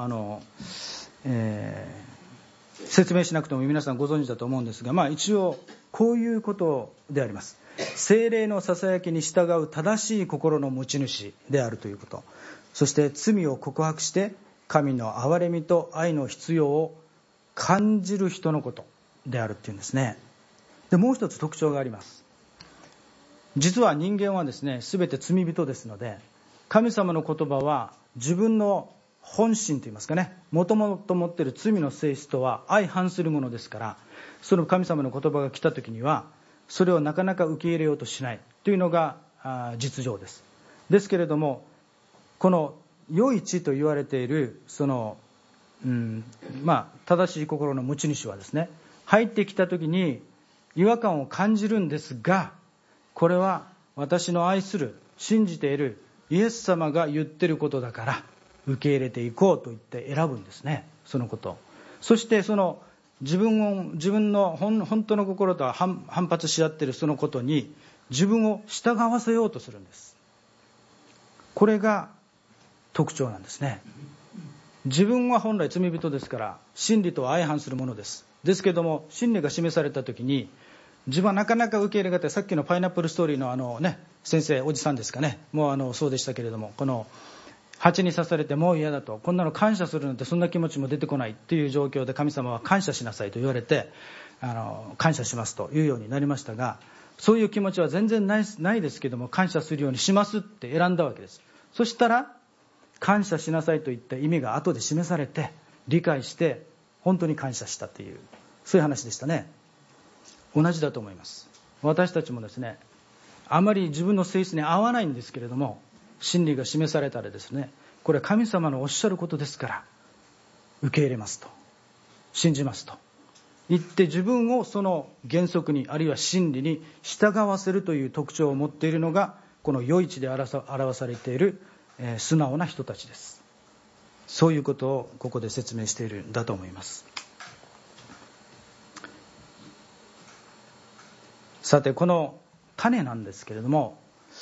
S2: 説明しなくても皆さんご存知だと思うんですが、一応こういうことであります。聖霊のささやきに従う正しい心の持ち主であるということ、そして罪を告白して神の憐れみと愛の必要を感じる人のことであるっていうんですね。でもう一つ特徴があります。実は人間はですね、全て罪人ですので、神様の言葉は自分の本心といいますかね、もともと持っている罪の性質とは相反するものですから、その神様の言葉が来た時にはそれをなかなか受け入れようとしないというのが実情です。ですけれども、この良い地と言われている正しい心の持ち主はですね、入ってきた時に違和感を感じるんですが、これは私の愛する信じているイエス様が言ってることだから受け入れていこうと言って選ぶんですね、そのことを。そして自分の本当の心とは反発し合っているそのことに自分を従わせようとするんです。これが特徴なんですね。自分は本来罪人ですから真理とは相反するものです。ですけども、真理が示された時に自分はなかなか受け入れがたい。さっきのパイナップルストーリーの先生、おじさんですかね、もうそうでしたけれども、この蜂に刺されてもう嫌だと、こんなの感謝するなんてそんな気持ちも出てこないっていう状況で、神様は感謝しなさいと言われて感謝しますというようになりましたが、そういう気持ちは全然ないですけども、感謝するようにしますって選んだわけです。そしたら感謝しなさいといった意味が後で示されて理解して本当に感謝したという、そういう話でしたね。同じだと思います。私たちもですね、あまり自分の性質に合わないんですけれども、真理が示されたらですね、これは神様のおっしゃることですから受け入れますと、信じますと言って自分をその原則に、あるいは真理に従わせるという特徴を持っているのが、この良い地で表されている素直な人たちです。そういうことをここで説明しているんだと思います。さて、この種なんですけれども、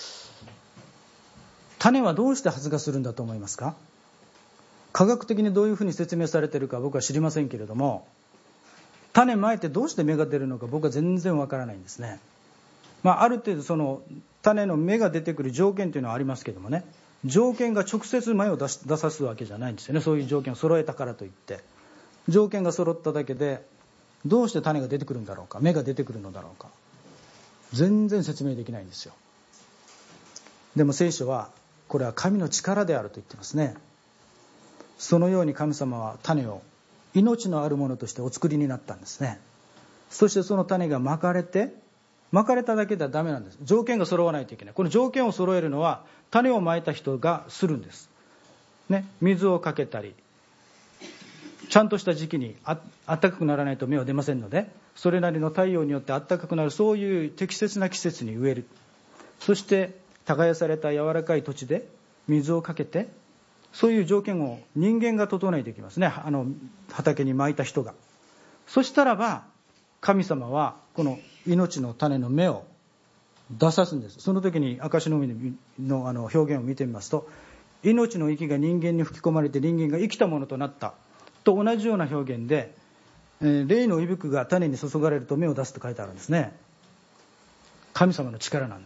S2: 種はどうして発芽するんだと思いますか？科学的にどういうふうに説明されているか僕は知りませんけれども、 種まいてどうして芽が出るのか僕は全然わからないんですね。ある程度その種の芽が出てくる条件というのはありますけどもね、条件が直接芽を出さすわけじゃないんですよね。そういう条件を揃えたからといって条件が揃っただけでどうして種が出てくるんだろうか、芽が出てくるのだろうか、全然説明できないんですよ。でも聖書はこれは神の力であると言ってますね。そのように神様は種を命のあるものとしてお作りになったんですね。そしてその種がまかれただけではダメなんです。条件が揃わないといけない。この条件を揃えるのは種をまいた人がするんです、ね、水をかけたりちゃんとした時期にあったかくならないと芽は出ませんので、それなりの太陽によってあったかくなる、そういう適切な季節に植える。そして耕された柔らかい土地で水をかけて、そういう条件を人間が整えていきますね。畑にまいた人が。そしたらば神様はこの命の種の芽を出さすんです。その時に証の海の表現を見てみますと、命の息が人間に吹き込まれて人間が生きたものとなったと同じような表現で、霊の息吹が種に注がれると芽を出すと書いてあるんですね。神様の力なんです。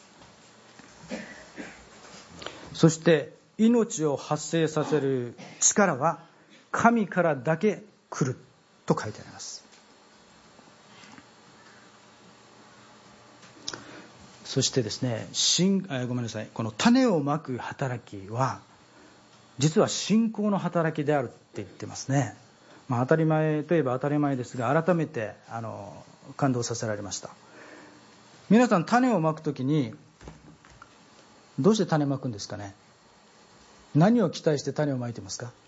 S2: そして命を発生させる力は神からだけ来ると書いてあります。そしてですね、この種をまく働きは実は信仰の働きであるって言ってますね。当たり前といえば当たり前ですが、改めて感動させられました。皆さん種をまくときにどうして種まくんですかね。何を期待して種をまいてますか。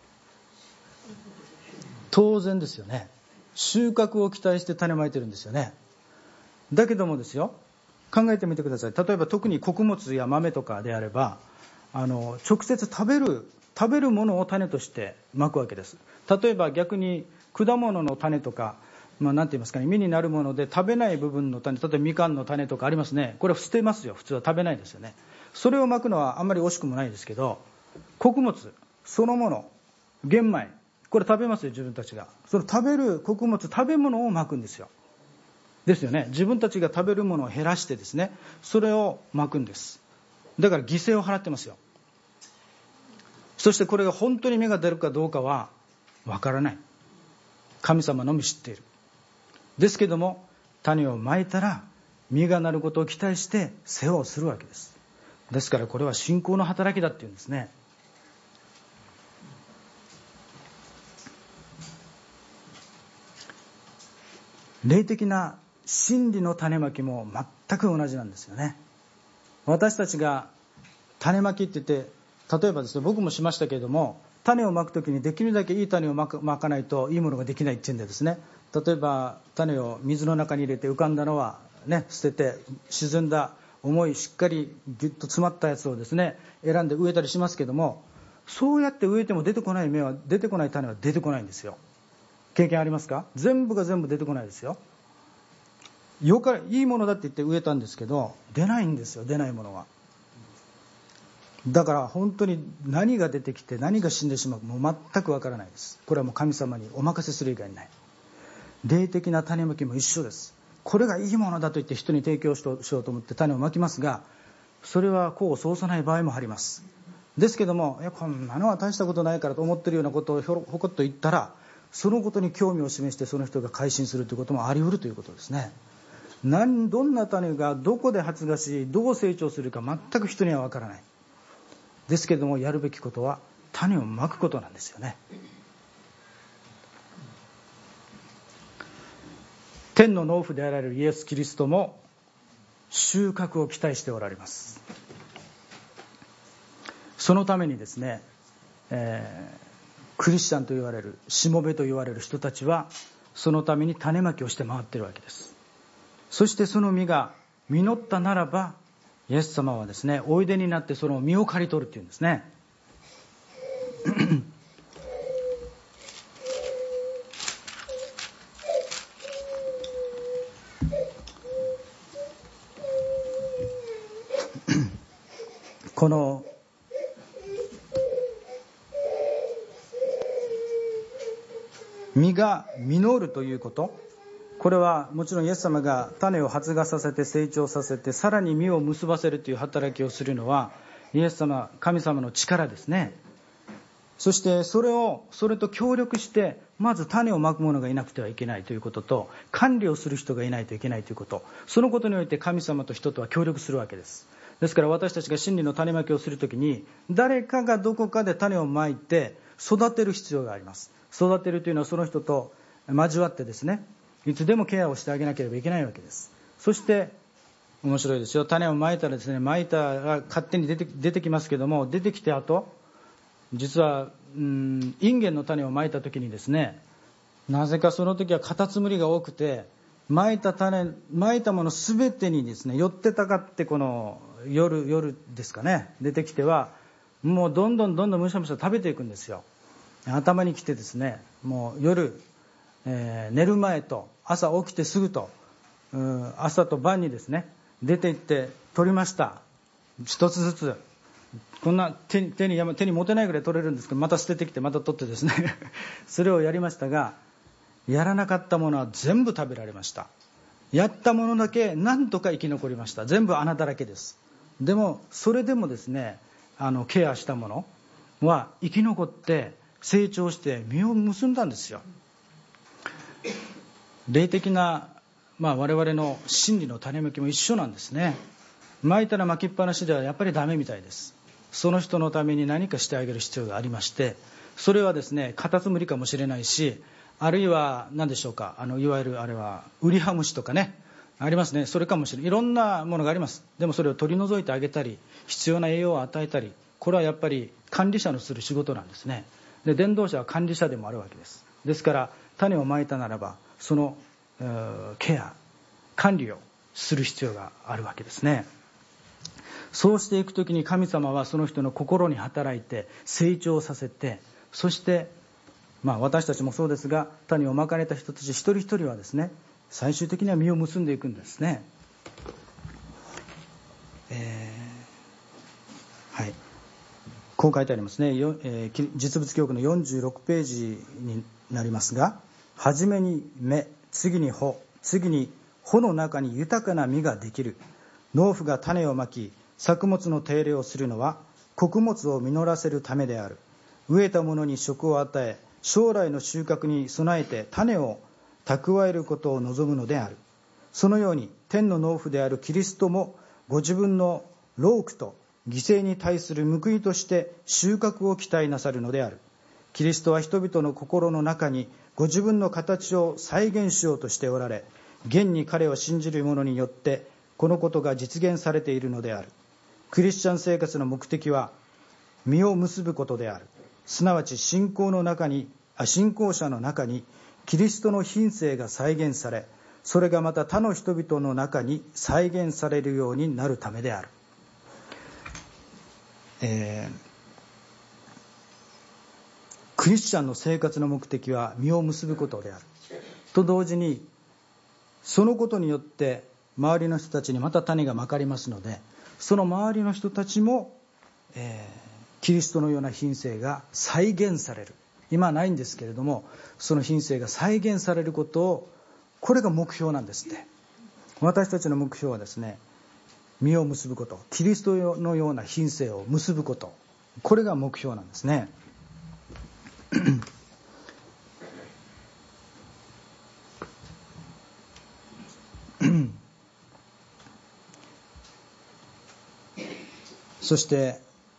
S2: 当然ですよね。収穫を期待して種をまいてるんですよね。だけどもですよ、考えてみてください。例えば特に穀物や豆とかであれば直接食べるものを種としてまくわけです。例えば逆に果物の種とか、なんて言いますかね、実になるもので食べない部分の種、例えばみかんの種とかありますね。これは捨てますよ。普通は食べないですよね。それをまくのはあんまり惜しくもないですけど、穀物そのもの、玄米、これ食べますよ、自分たちが。その食べる穀物、食べ物をまくんですよ。ですよね。自分たちが食べるものを減らしてですね、それをまくんです。だから犠牲を払ってますよ。そしてこれが本当に芽が出るかどうかはわからない。神様のみ知っている。ですけども種をまいたら実がなることを期待して世話をするわけです。ですからこれは信仰の働きだっていうんですね。霊的な真理の種まきも全く同じなんですよね。私たちが種まきって言って、例えばですね、僕もしましたけれども、種をまくときにできるだけいい種をまかないといいものができないっていうんでですね、例えば種を水の中に入れて浮かんだのは、捨てて、沈んだ重いしっかりギュッと詰まったやつをですね選んで植えたりしますけども、そうやって植えても出てこない種は出てこないんですよ。経験ありますか？全部が全部出てこないですよ。いいものだって言って植えたんですけど出ないんですよ。出ないものは。だから本当に何が出てきて何が死んでしまうかもう全くわからないです。これはもう神様にお任せする以外にない。霊的な種まきも一緒です。これがいいものだと言って人に提供しようと思って種をまきますが、それは功を奏さない場合もあります。ですけども、こんなのは大したことないからと思っているようなことをほこっと言ったら、そのことに興味を示してその人が改心するということもあり得るということですね。どんな種がどこで発芽しどう成長するか全く人にはわからない。ですけどもやるべきことは種をまくことなんですよね。天の農夫であられるイエス・キリストも収穫を期待しておられます。そのためにですね、クリスチャンと言われる、しもべと言われる人たちはそのために種まきをして回っているわけです。そしてその実が実ったならば、イエス様はですねおいでになってその実を刈り取るっていうんですね。この実が実るということ、これはもちろんイエス様が種を発芽させて成長させてさらに実を結ばせるという働きをするのはイエス様、神様の力ですね。そしてそれと協力してまず種をまく者がいなくてはいけないということと、管理をする人がいないといけないということ、そのことにおいて神様と人とは協力するわけです。ですから私たちが真理の種まきをするときに誰かがどこかで種をまいて育てる必要があります。育てるというのはその人と交わってですね、いつでもケアをしてあげなければいけないわけです。そして面白いですよ、種をまいたらですね、まいたら勝手に出てきますけども、出てきて後実はインゲンの種をまいた時にですね、なぜかその時はカタツムリが多くて、まいたもの全てにですね寄ってたかって、この夜ですかね、出てきてはもうどんどんむしゃむしゃ食べていくんですよ。頭に来てですね、もう夜、寝る前と朝起きてすぐと、朝と晩にですね出て行って取りました。一つずつこんな手に持てないぐらい取れるんですけど、また捨ててきてまた取ってですねそれをやりましたが、やらなかったものは全部食べられました。やったものだけ何とか生き残りました。全部穴だらけです。でもそれでもですね、ケアしたものは生き残って成長して実を結んだんですよ。霊的な、我々の真理の種まきも一緒なんですね。まいたらまきっぱなしではやっぱりダメみたいです。その人のために何かしてあげる必要がありまして、それはですねカタツムリかもしれないし、あるいは何でしょうか、いわゆるあれはウリハムシとかね、ありますね。それかもしれない、いろんなものがあります。でもそれを取り除いてあげたり、必要な栄養を与えたり、これはやっぱり管理者のする仕事なんですね。で、伝道者は管理者でもあるわけです。ですから種をまいたならばそのケア管理をする必要があるわけですね。そうしていくときに神様はその人の心に働いて成長させて、そして私たちもそうですが、種をまかれた人たち一人一人はですね、最終的には実を結んでいくんですね。はい、こう書いてありますね。実物記憶の46ページになりますが、はじめに芽、次に穂、次に穂の中に豊かな実ができる。農夫が種をまき作物の手入れをするのは穀物を実らせるためである。植えたものに食を与え、将来の収穫に備えて種を蓄えることを望むのである。そのように天の農夫であるキリストもご自分の労苦と犠牲に対する報いとして収穫を期待なさるのである。キリストは人々の心の中にご自分の形を再現しようとしておられ、現に彼を信じる者によってこのことが実現されているのである。クリスチャン生活の目的は実を結ぶことである。すなわち信仰者の中にキリストの品性が再現され、それがまた他の人々の中に再現されるようになるためである。クリスチャンの生活の目的は実を結ぶことであると同時に、そのことによって周りの人たちにまた種がまかりますので、その周りの人たちも、キリストのような品性が再現される。今はないんですけれども、その品性が再現されることを、これが目標なんですね。私たちの目標はですね、実を結ぶこと、キリストのような品性を結ぶこと、これが目標なんですね。そして、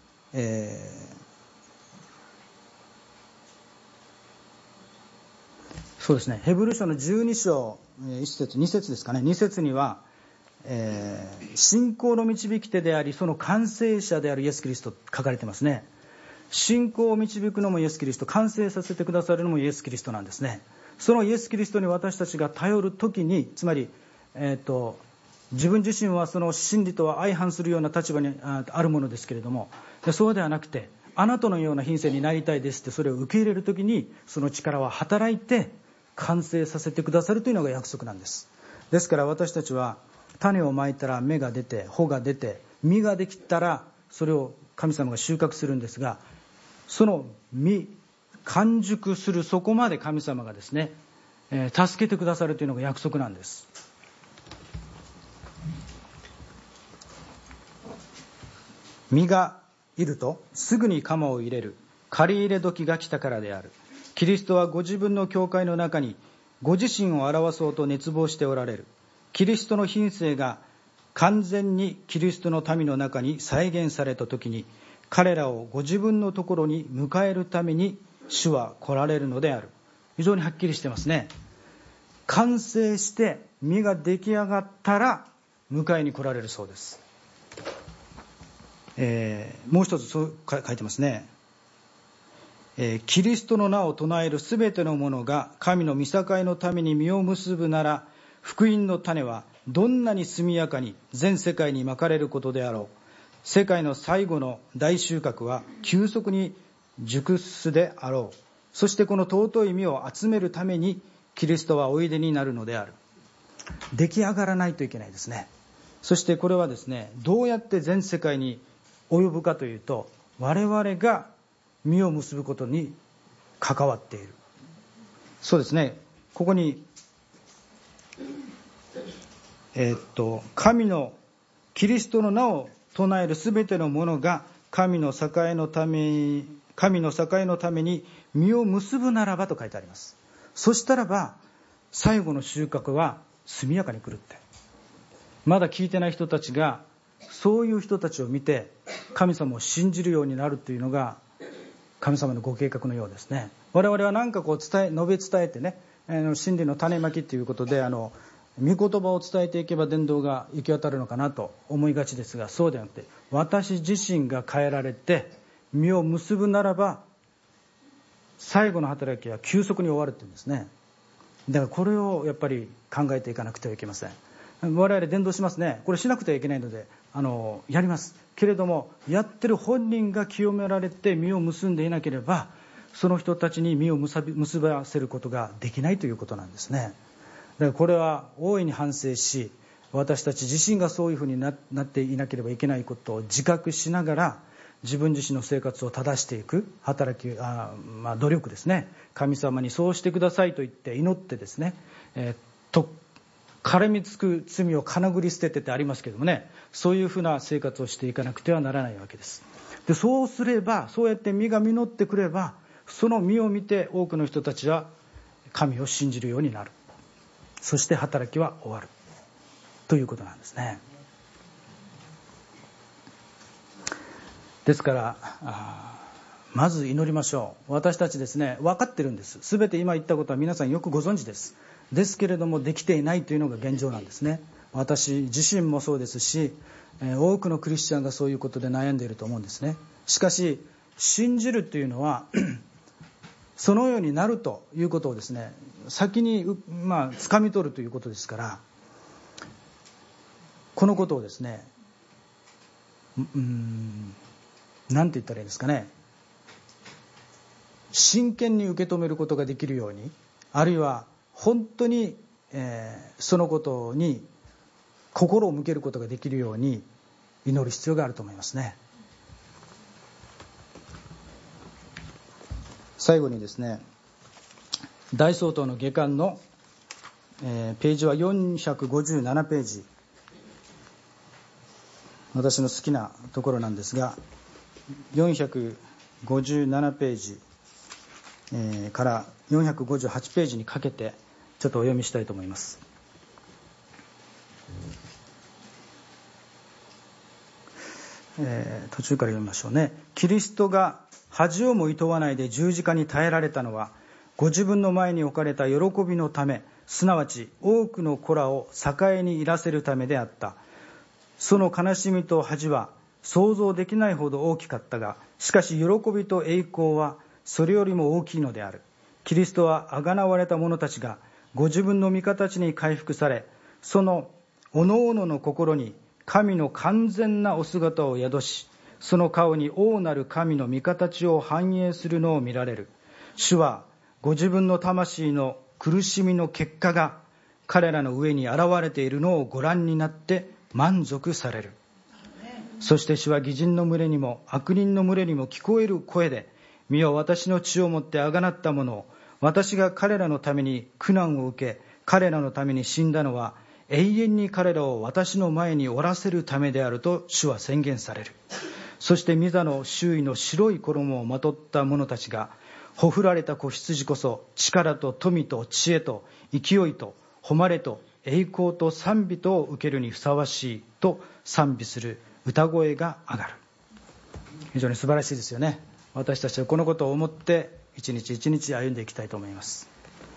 S2: そうですね、ヘブル書の12章1節2節ですかね、2節には、信仰の導き手でありその完成者であるイエス・キリストと書かれてますね。信仰を導くのもイエス・キリスト、完成させてくださるのもイエス・キリストなんですね。そのイエス・キリストに私たちが頼るときに、つまり、自分自身はその真理とは相反するような立場にあるものですけれども、そうではなくて、あなたのような品性になりたいですって、それを受け入れるときにその力は働いて完成させてくださるというのが約束なんです。ですから私たちは種をまいたら芽が出て穂が出て実ができたらそれを神様が収穫するんですが、その実完熟するそこまで神様がですね、助けてくださるというのが約束なんです。実がいるとすぐに鎌を入れる刈り入れ時が来たからである。キリストはご自分の教会の中にご自身を表そうと熱望しておられる。キリストの品性が完全にキリストの民の中に再現された時に、彼らをご自分のところに迎えるために主は来られるのである。非常にはっきりしてますね。完成して実が出来上がったら迎えに来られるそうです。もう一つそう書いてますね。キリストの名を唱えるすべての者が神の御境のために実を結ぶなら、福音の種はどんなに速やかに全世界にまかれることであろう。世界の最後の大収穫は急速に熟すであろう。そしてこの尊い実を集めるためにキリストはおいでになるのである。出来上がらないといけないですね。そしてこれはですね、どうやって全世界に及ぶかというと、我々が実を結ぶことに関わっている。そうですね、ここに神のキリストの名を唱えるすべての者が神の栄のために実を結ぶならばと書いてあります。そしたらば最後の収穫は速やかに来るって。まだ聞いてない人たちがそういう人たちを見て神様を信じるようになるというのが神様のご計画のようですね。我々は何かこう述べ伝えてね、真理の種まきということで御言葉を伝えていけば伝道が行き渡るのかなと思いがちですが、そうではなくて、私自身が変えられて実を結ぶならば最後の働きは急速に終わるっていうんですね。だからこれをやっぱり考えていかなくてはいけません。我々伝道しますね。これしなくてはいけないのでやりますけれども、やってる本人が清められて実を結んでいなければその人たちに実を結ばせることができないということなんですね。だからこれは大いに反省し、私たち自身がそういうふうになっていなければいけないことを自覚しながら自分自身の生活を正していく努力ですね。神様にそうしてくださいと言って祈ってですね、絡みつく罪をかなぐり捨ててってありますけどもね、そういうふうな生活をしていかなくてはならないわけです。で、そうすれば、そうやって実が実ってくれば、その実を見て多くの人たちは神を信じるようになる。そして働きは終わるということなんですね。ですからまず祈りましょう。私たちですね、分かってるんです。すべて今言ったことは皆さんよくご存知です。ですけれどもできていないというのが現状なんですね。私自身もそうですし、多くのクリスチャンがそういうことで悩んでいると思うんですね。しかし信じるというのはそのようになるということをですね、先に掴み取るということですから、このことをですね、なんて言ったらいいですかね、真剣に受け止めることができるように、あるいは本当に、そのことに心を向けることができるように祈る必要があると思いますね。最後にですね、大総統の下巻の、ページは457ページ、私の好きなところなんですが、457ページ、から458ページにかけてちょっとお読みしたいと思います。途中から読みましょうね。キリストが恥をも厭わないで十字架に耐えられたのは、ご自分の前に置かれた喜びのため、すなわち多くの子らを栄にいらせるためであった。その悲しみと恥は想像できないほど大きかったが、しかし喜びと栄光はそれよりも大きいのである。キリストはあがなわれた者たちがご自分の御形に回復され、そのおのおのの心に神の完全なお姿を宿し、その顔に大なる神の御形を反映するのを見られる。主はご自分の魂の苦しみの結果が彼らの上に現れているのをご覧になって満足される。そして主は義人の群れにも悪人の群れにも聞こえる声で、 見よ、私の血をもってあがなった者、私が彼らのために苦難を受け、彼らのために死んだのは、永遠に彼らを私の前におらせるためであると主は宣言される。そして御座の周囲の白い衣をまとった者たちが、ほふられた子羊こそ力と富と知恵と勢いと誉れと栄光と賛美とを受けるにふさわしいと賛美する歌声が上がる。非常に素晴らしいですよね。私たちはこのことを思って一日一日歩んでいきたいと思います。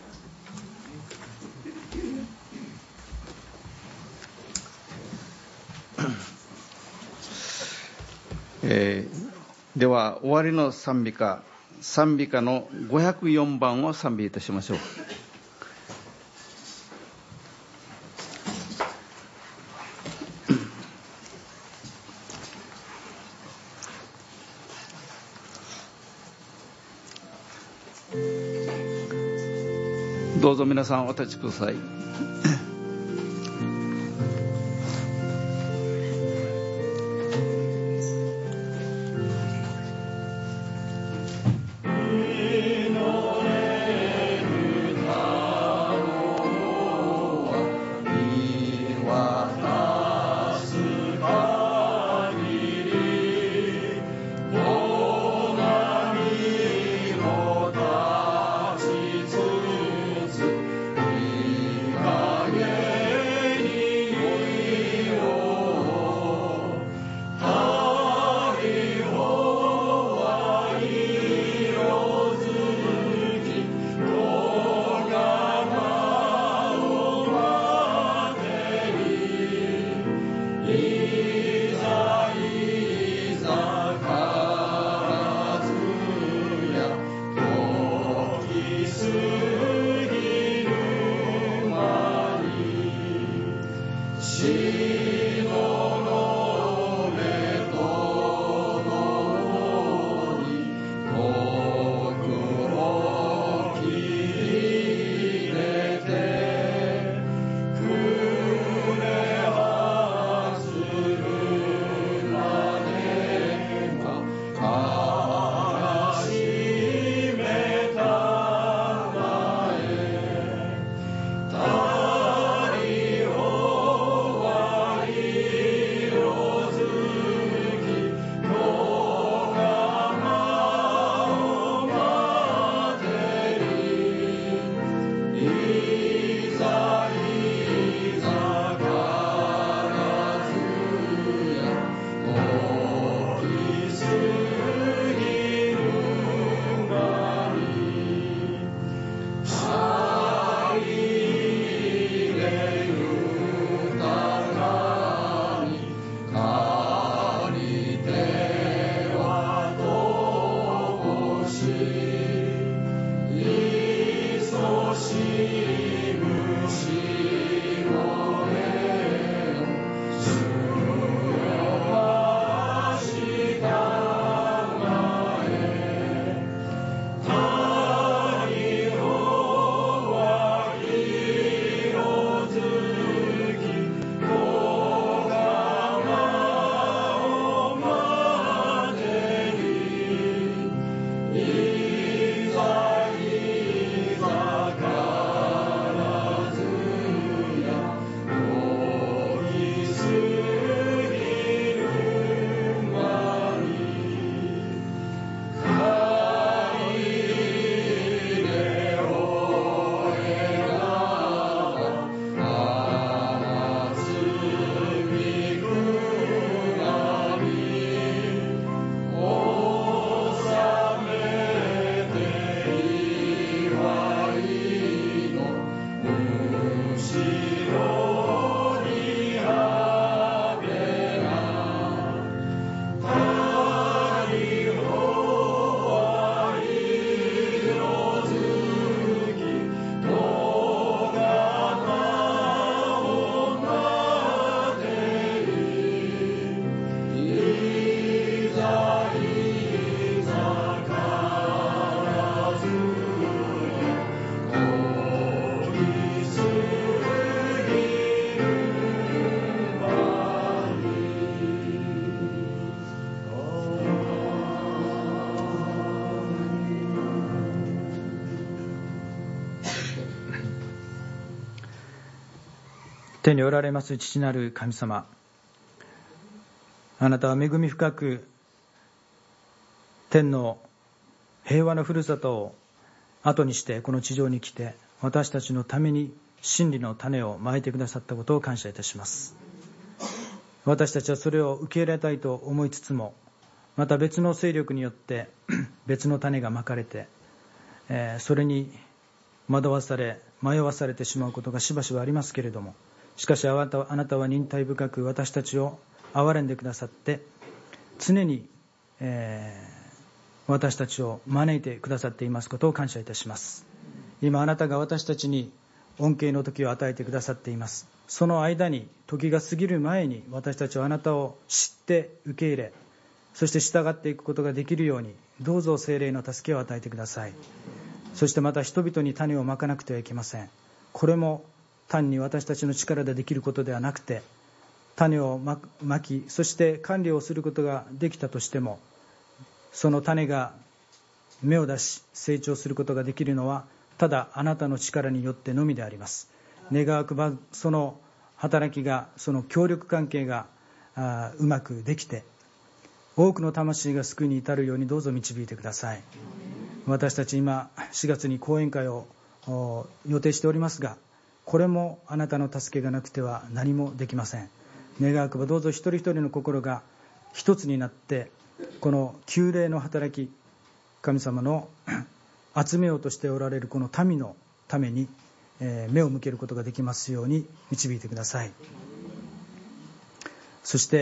S3: では終わりの賛美歌の504番を賛美いたしましょう。どうぞ皆さんお立ちください。
S2: 天におられます父なる神様、あなたは恵み深く天の平和のふるさとを後にしてこの地上に来て、私たちのために真理の種をまいてくださったことを感謝いたします。私たちはそれを受け入れたいと思いつつも、また別の勢力によって別の種がまかれて、それに惑わされ迷わされてしまうことがしばしばありますけれども、しかしあなたは忍耐深く私たちを憐れんでくださって、常に、私たちを招いてくださっていますことを感謝いたします。今あなたが私たちに恩恵の時を与えてくださっています。その間に、時が過ぎる前に私たちはあなたを知って受け入れ、そして従っていくことができるように、どうぞ聖霊の助けを与えてください。そしてまた人々に種をまかなくてはいけません。これも単に私たちの力でできることではなくて、種をまき、そして管理をすることができたとしても、その種が芽を出し成長することができるのはただあなたの力によってのみであります。願わくばその働きが、その協力関係がうまくできて、多くの魂が救いに至るようにどうぞ導いてください。私たち今4月に講演会を予定しておりますが、これもあなたの助けがなくては何もできません。願わくばどうぞ一人一人の心が一つになって、この旧霊の働き、神様の集めようとしておられるこの民のために目を向けることができますように導いてください。そして、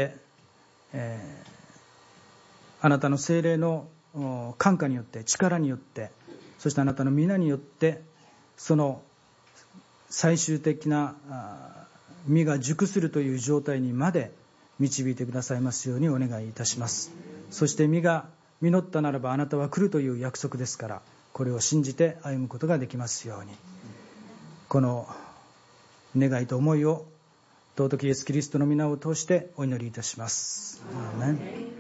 S2: あなたの聖霊の感化によって、力によって、そしてあなたの皆によって、その最終的な実が熟するという状態にまで導いてくださいますようにお願いいたします。そして実が実ったならばあなたは来るという約束ですから、これを信じて歩むことができますように、この願いと思いを尊きイエスキリストの皆を通してお祈りいたします。アーメン。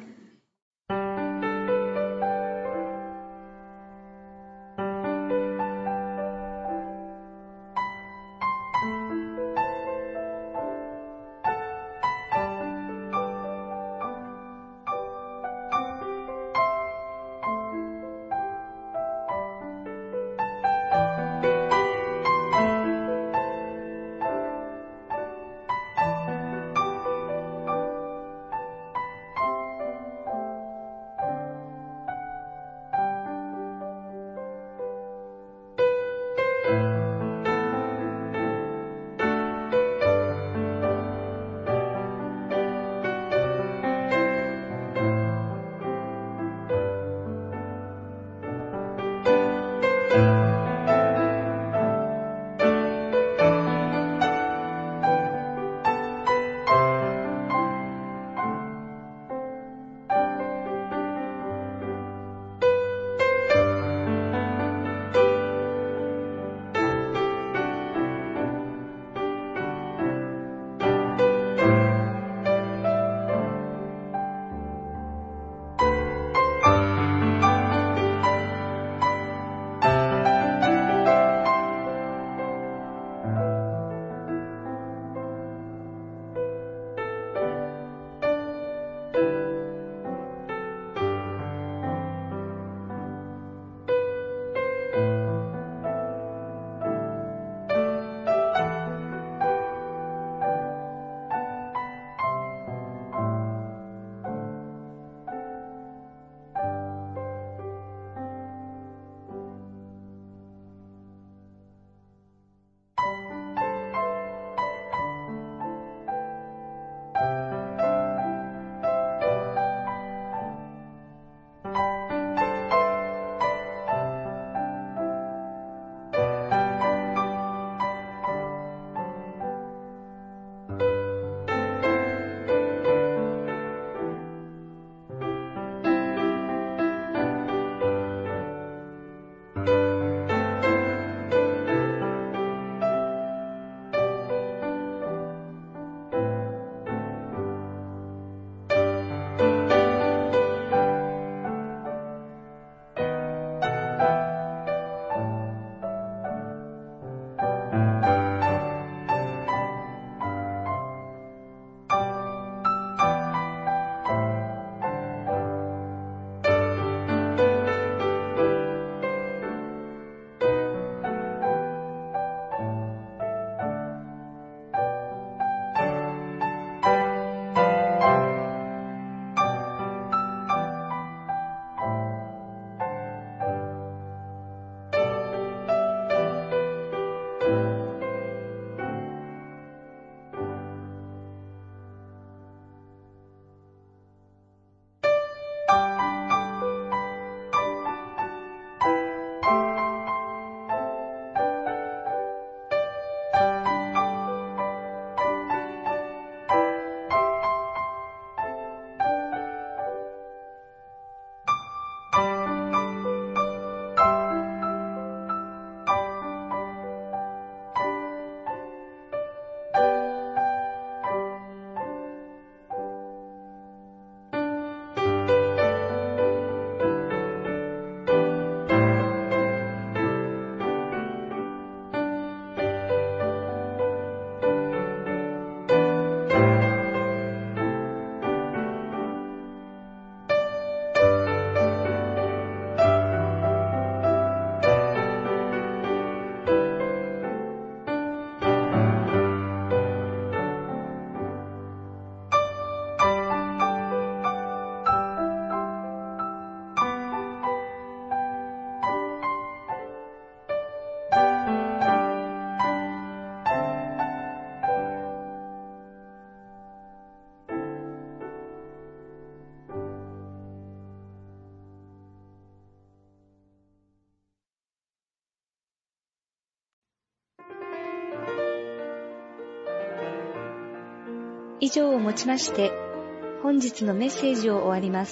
S1: 以上をもちまして、本日のメッセージを終わります。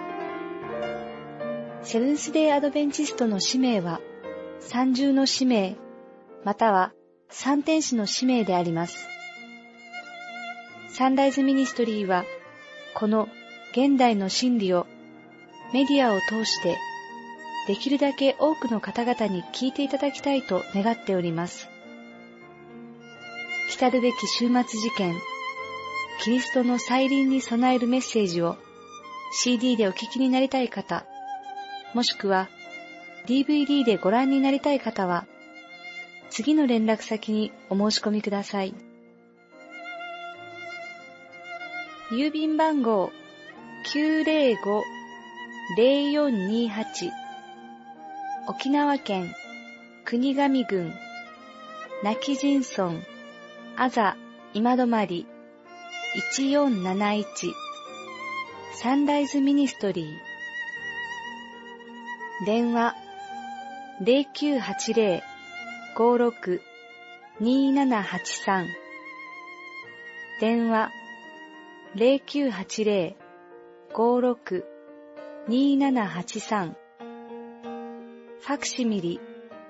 S1: セブンスデーアドベンチストの使命は、三重の使命、または三天使の使命であります。サンライズミニストリーは、この現代の真理をメディアを通して、できるだけ多くの方々に聞いていただきたいと願っております。来るべき終末事件、キリストの再臨に備えるメッセージを CD でお聞きになりたい方、もしくは DVD でご覧になりたい方は、次の連絡先にお申し込みください。郵便番号 905-0428 沖縄県国頭郡今帰仁村あざ今泊1471サンライズミニストリー。電話 0980-56-2783 電話 0980-56-2783 ファクシミリ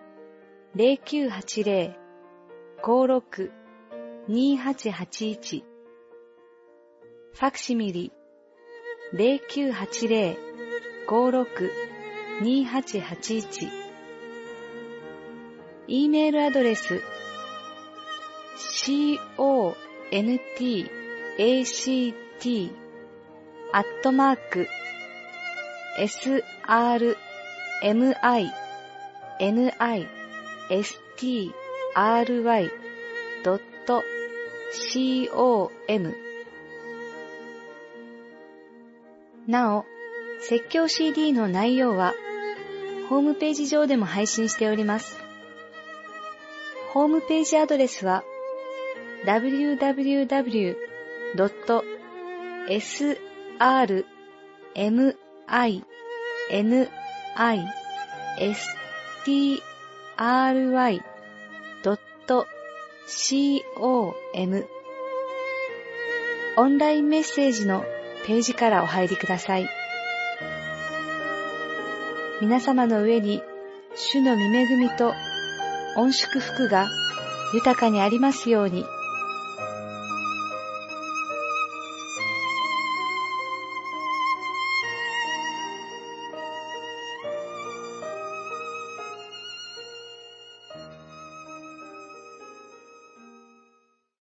S1: 0980-56-2881 ファクシミリ 0980-56-2881 E メールアドレス srmistry.com なお、説教 CD の内容はホームページ上でも配信しております。ホームページアドレスは www.srmistry.com オンラインメッセージのページからお入りください。皆様の上に主の御恵みと御祝福が豊かにありますように。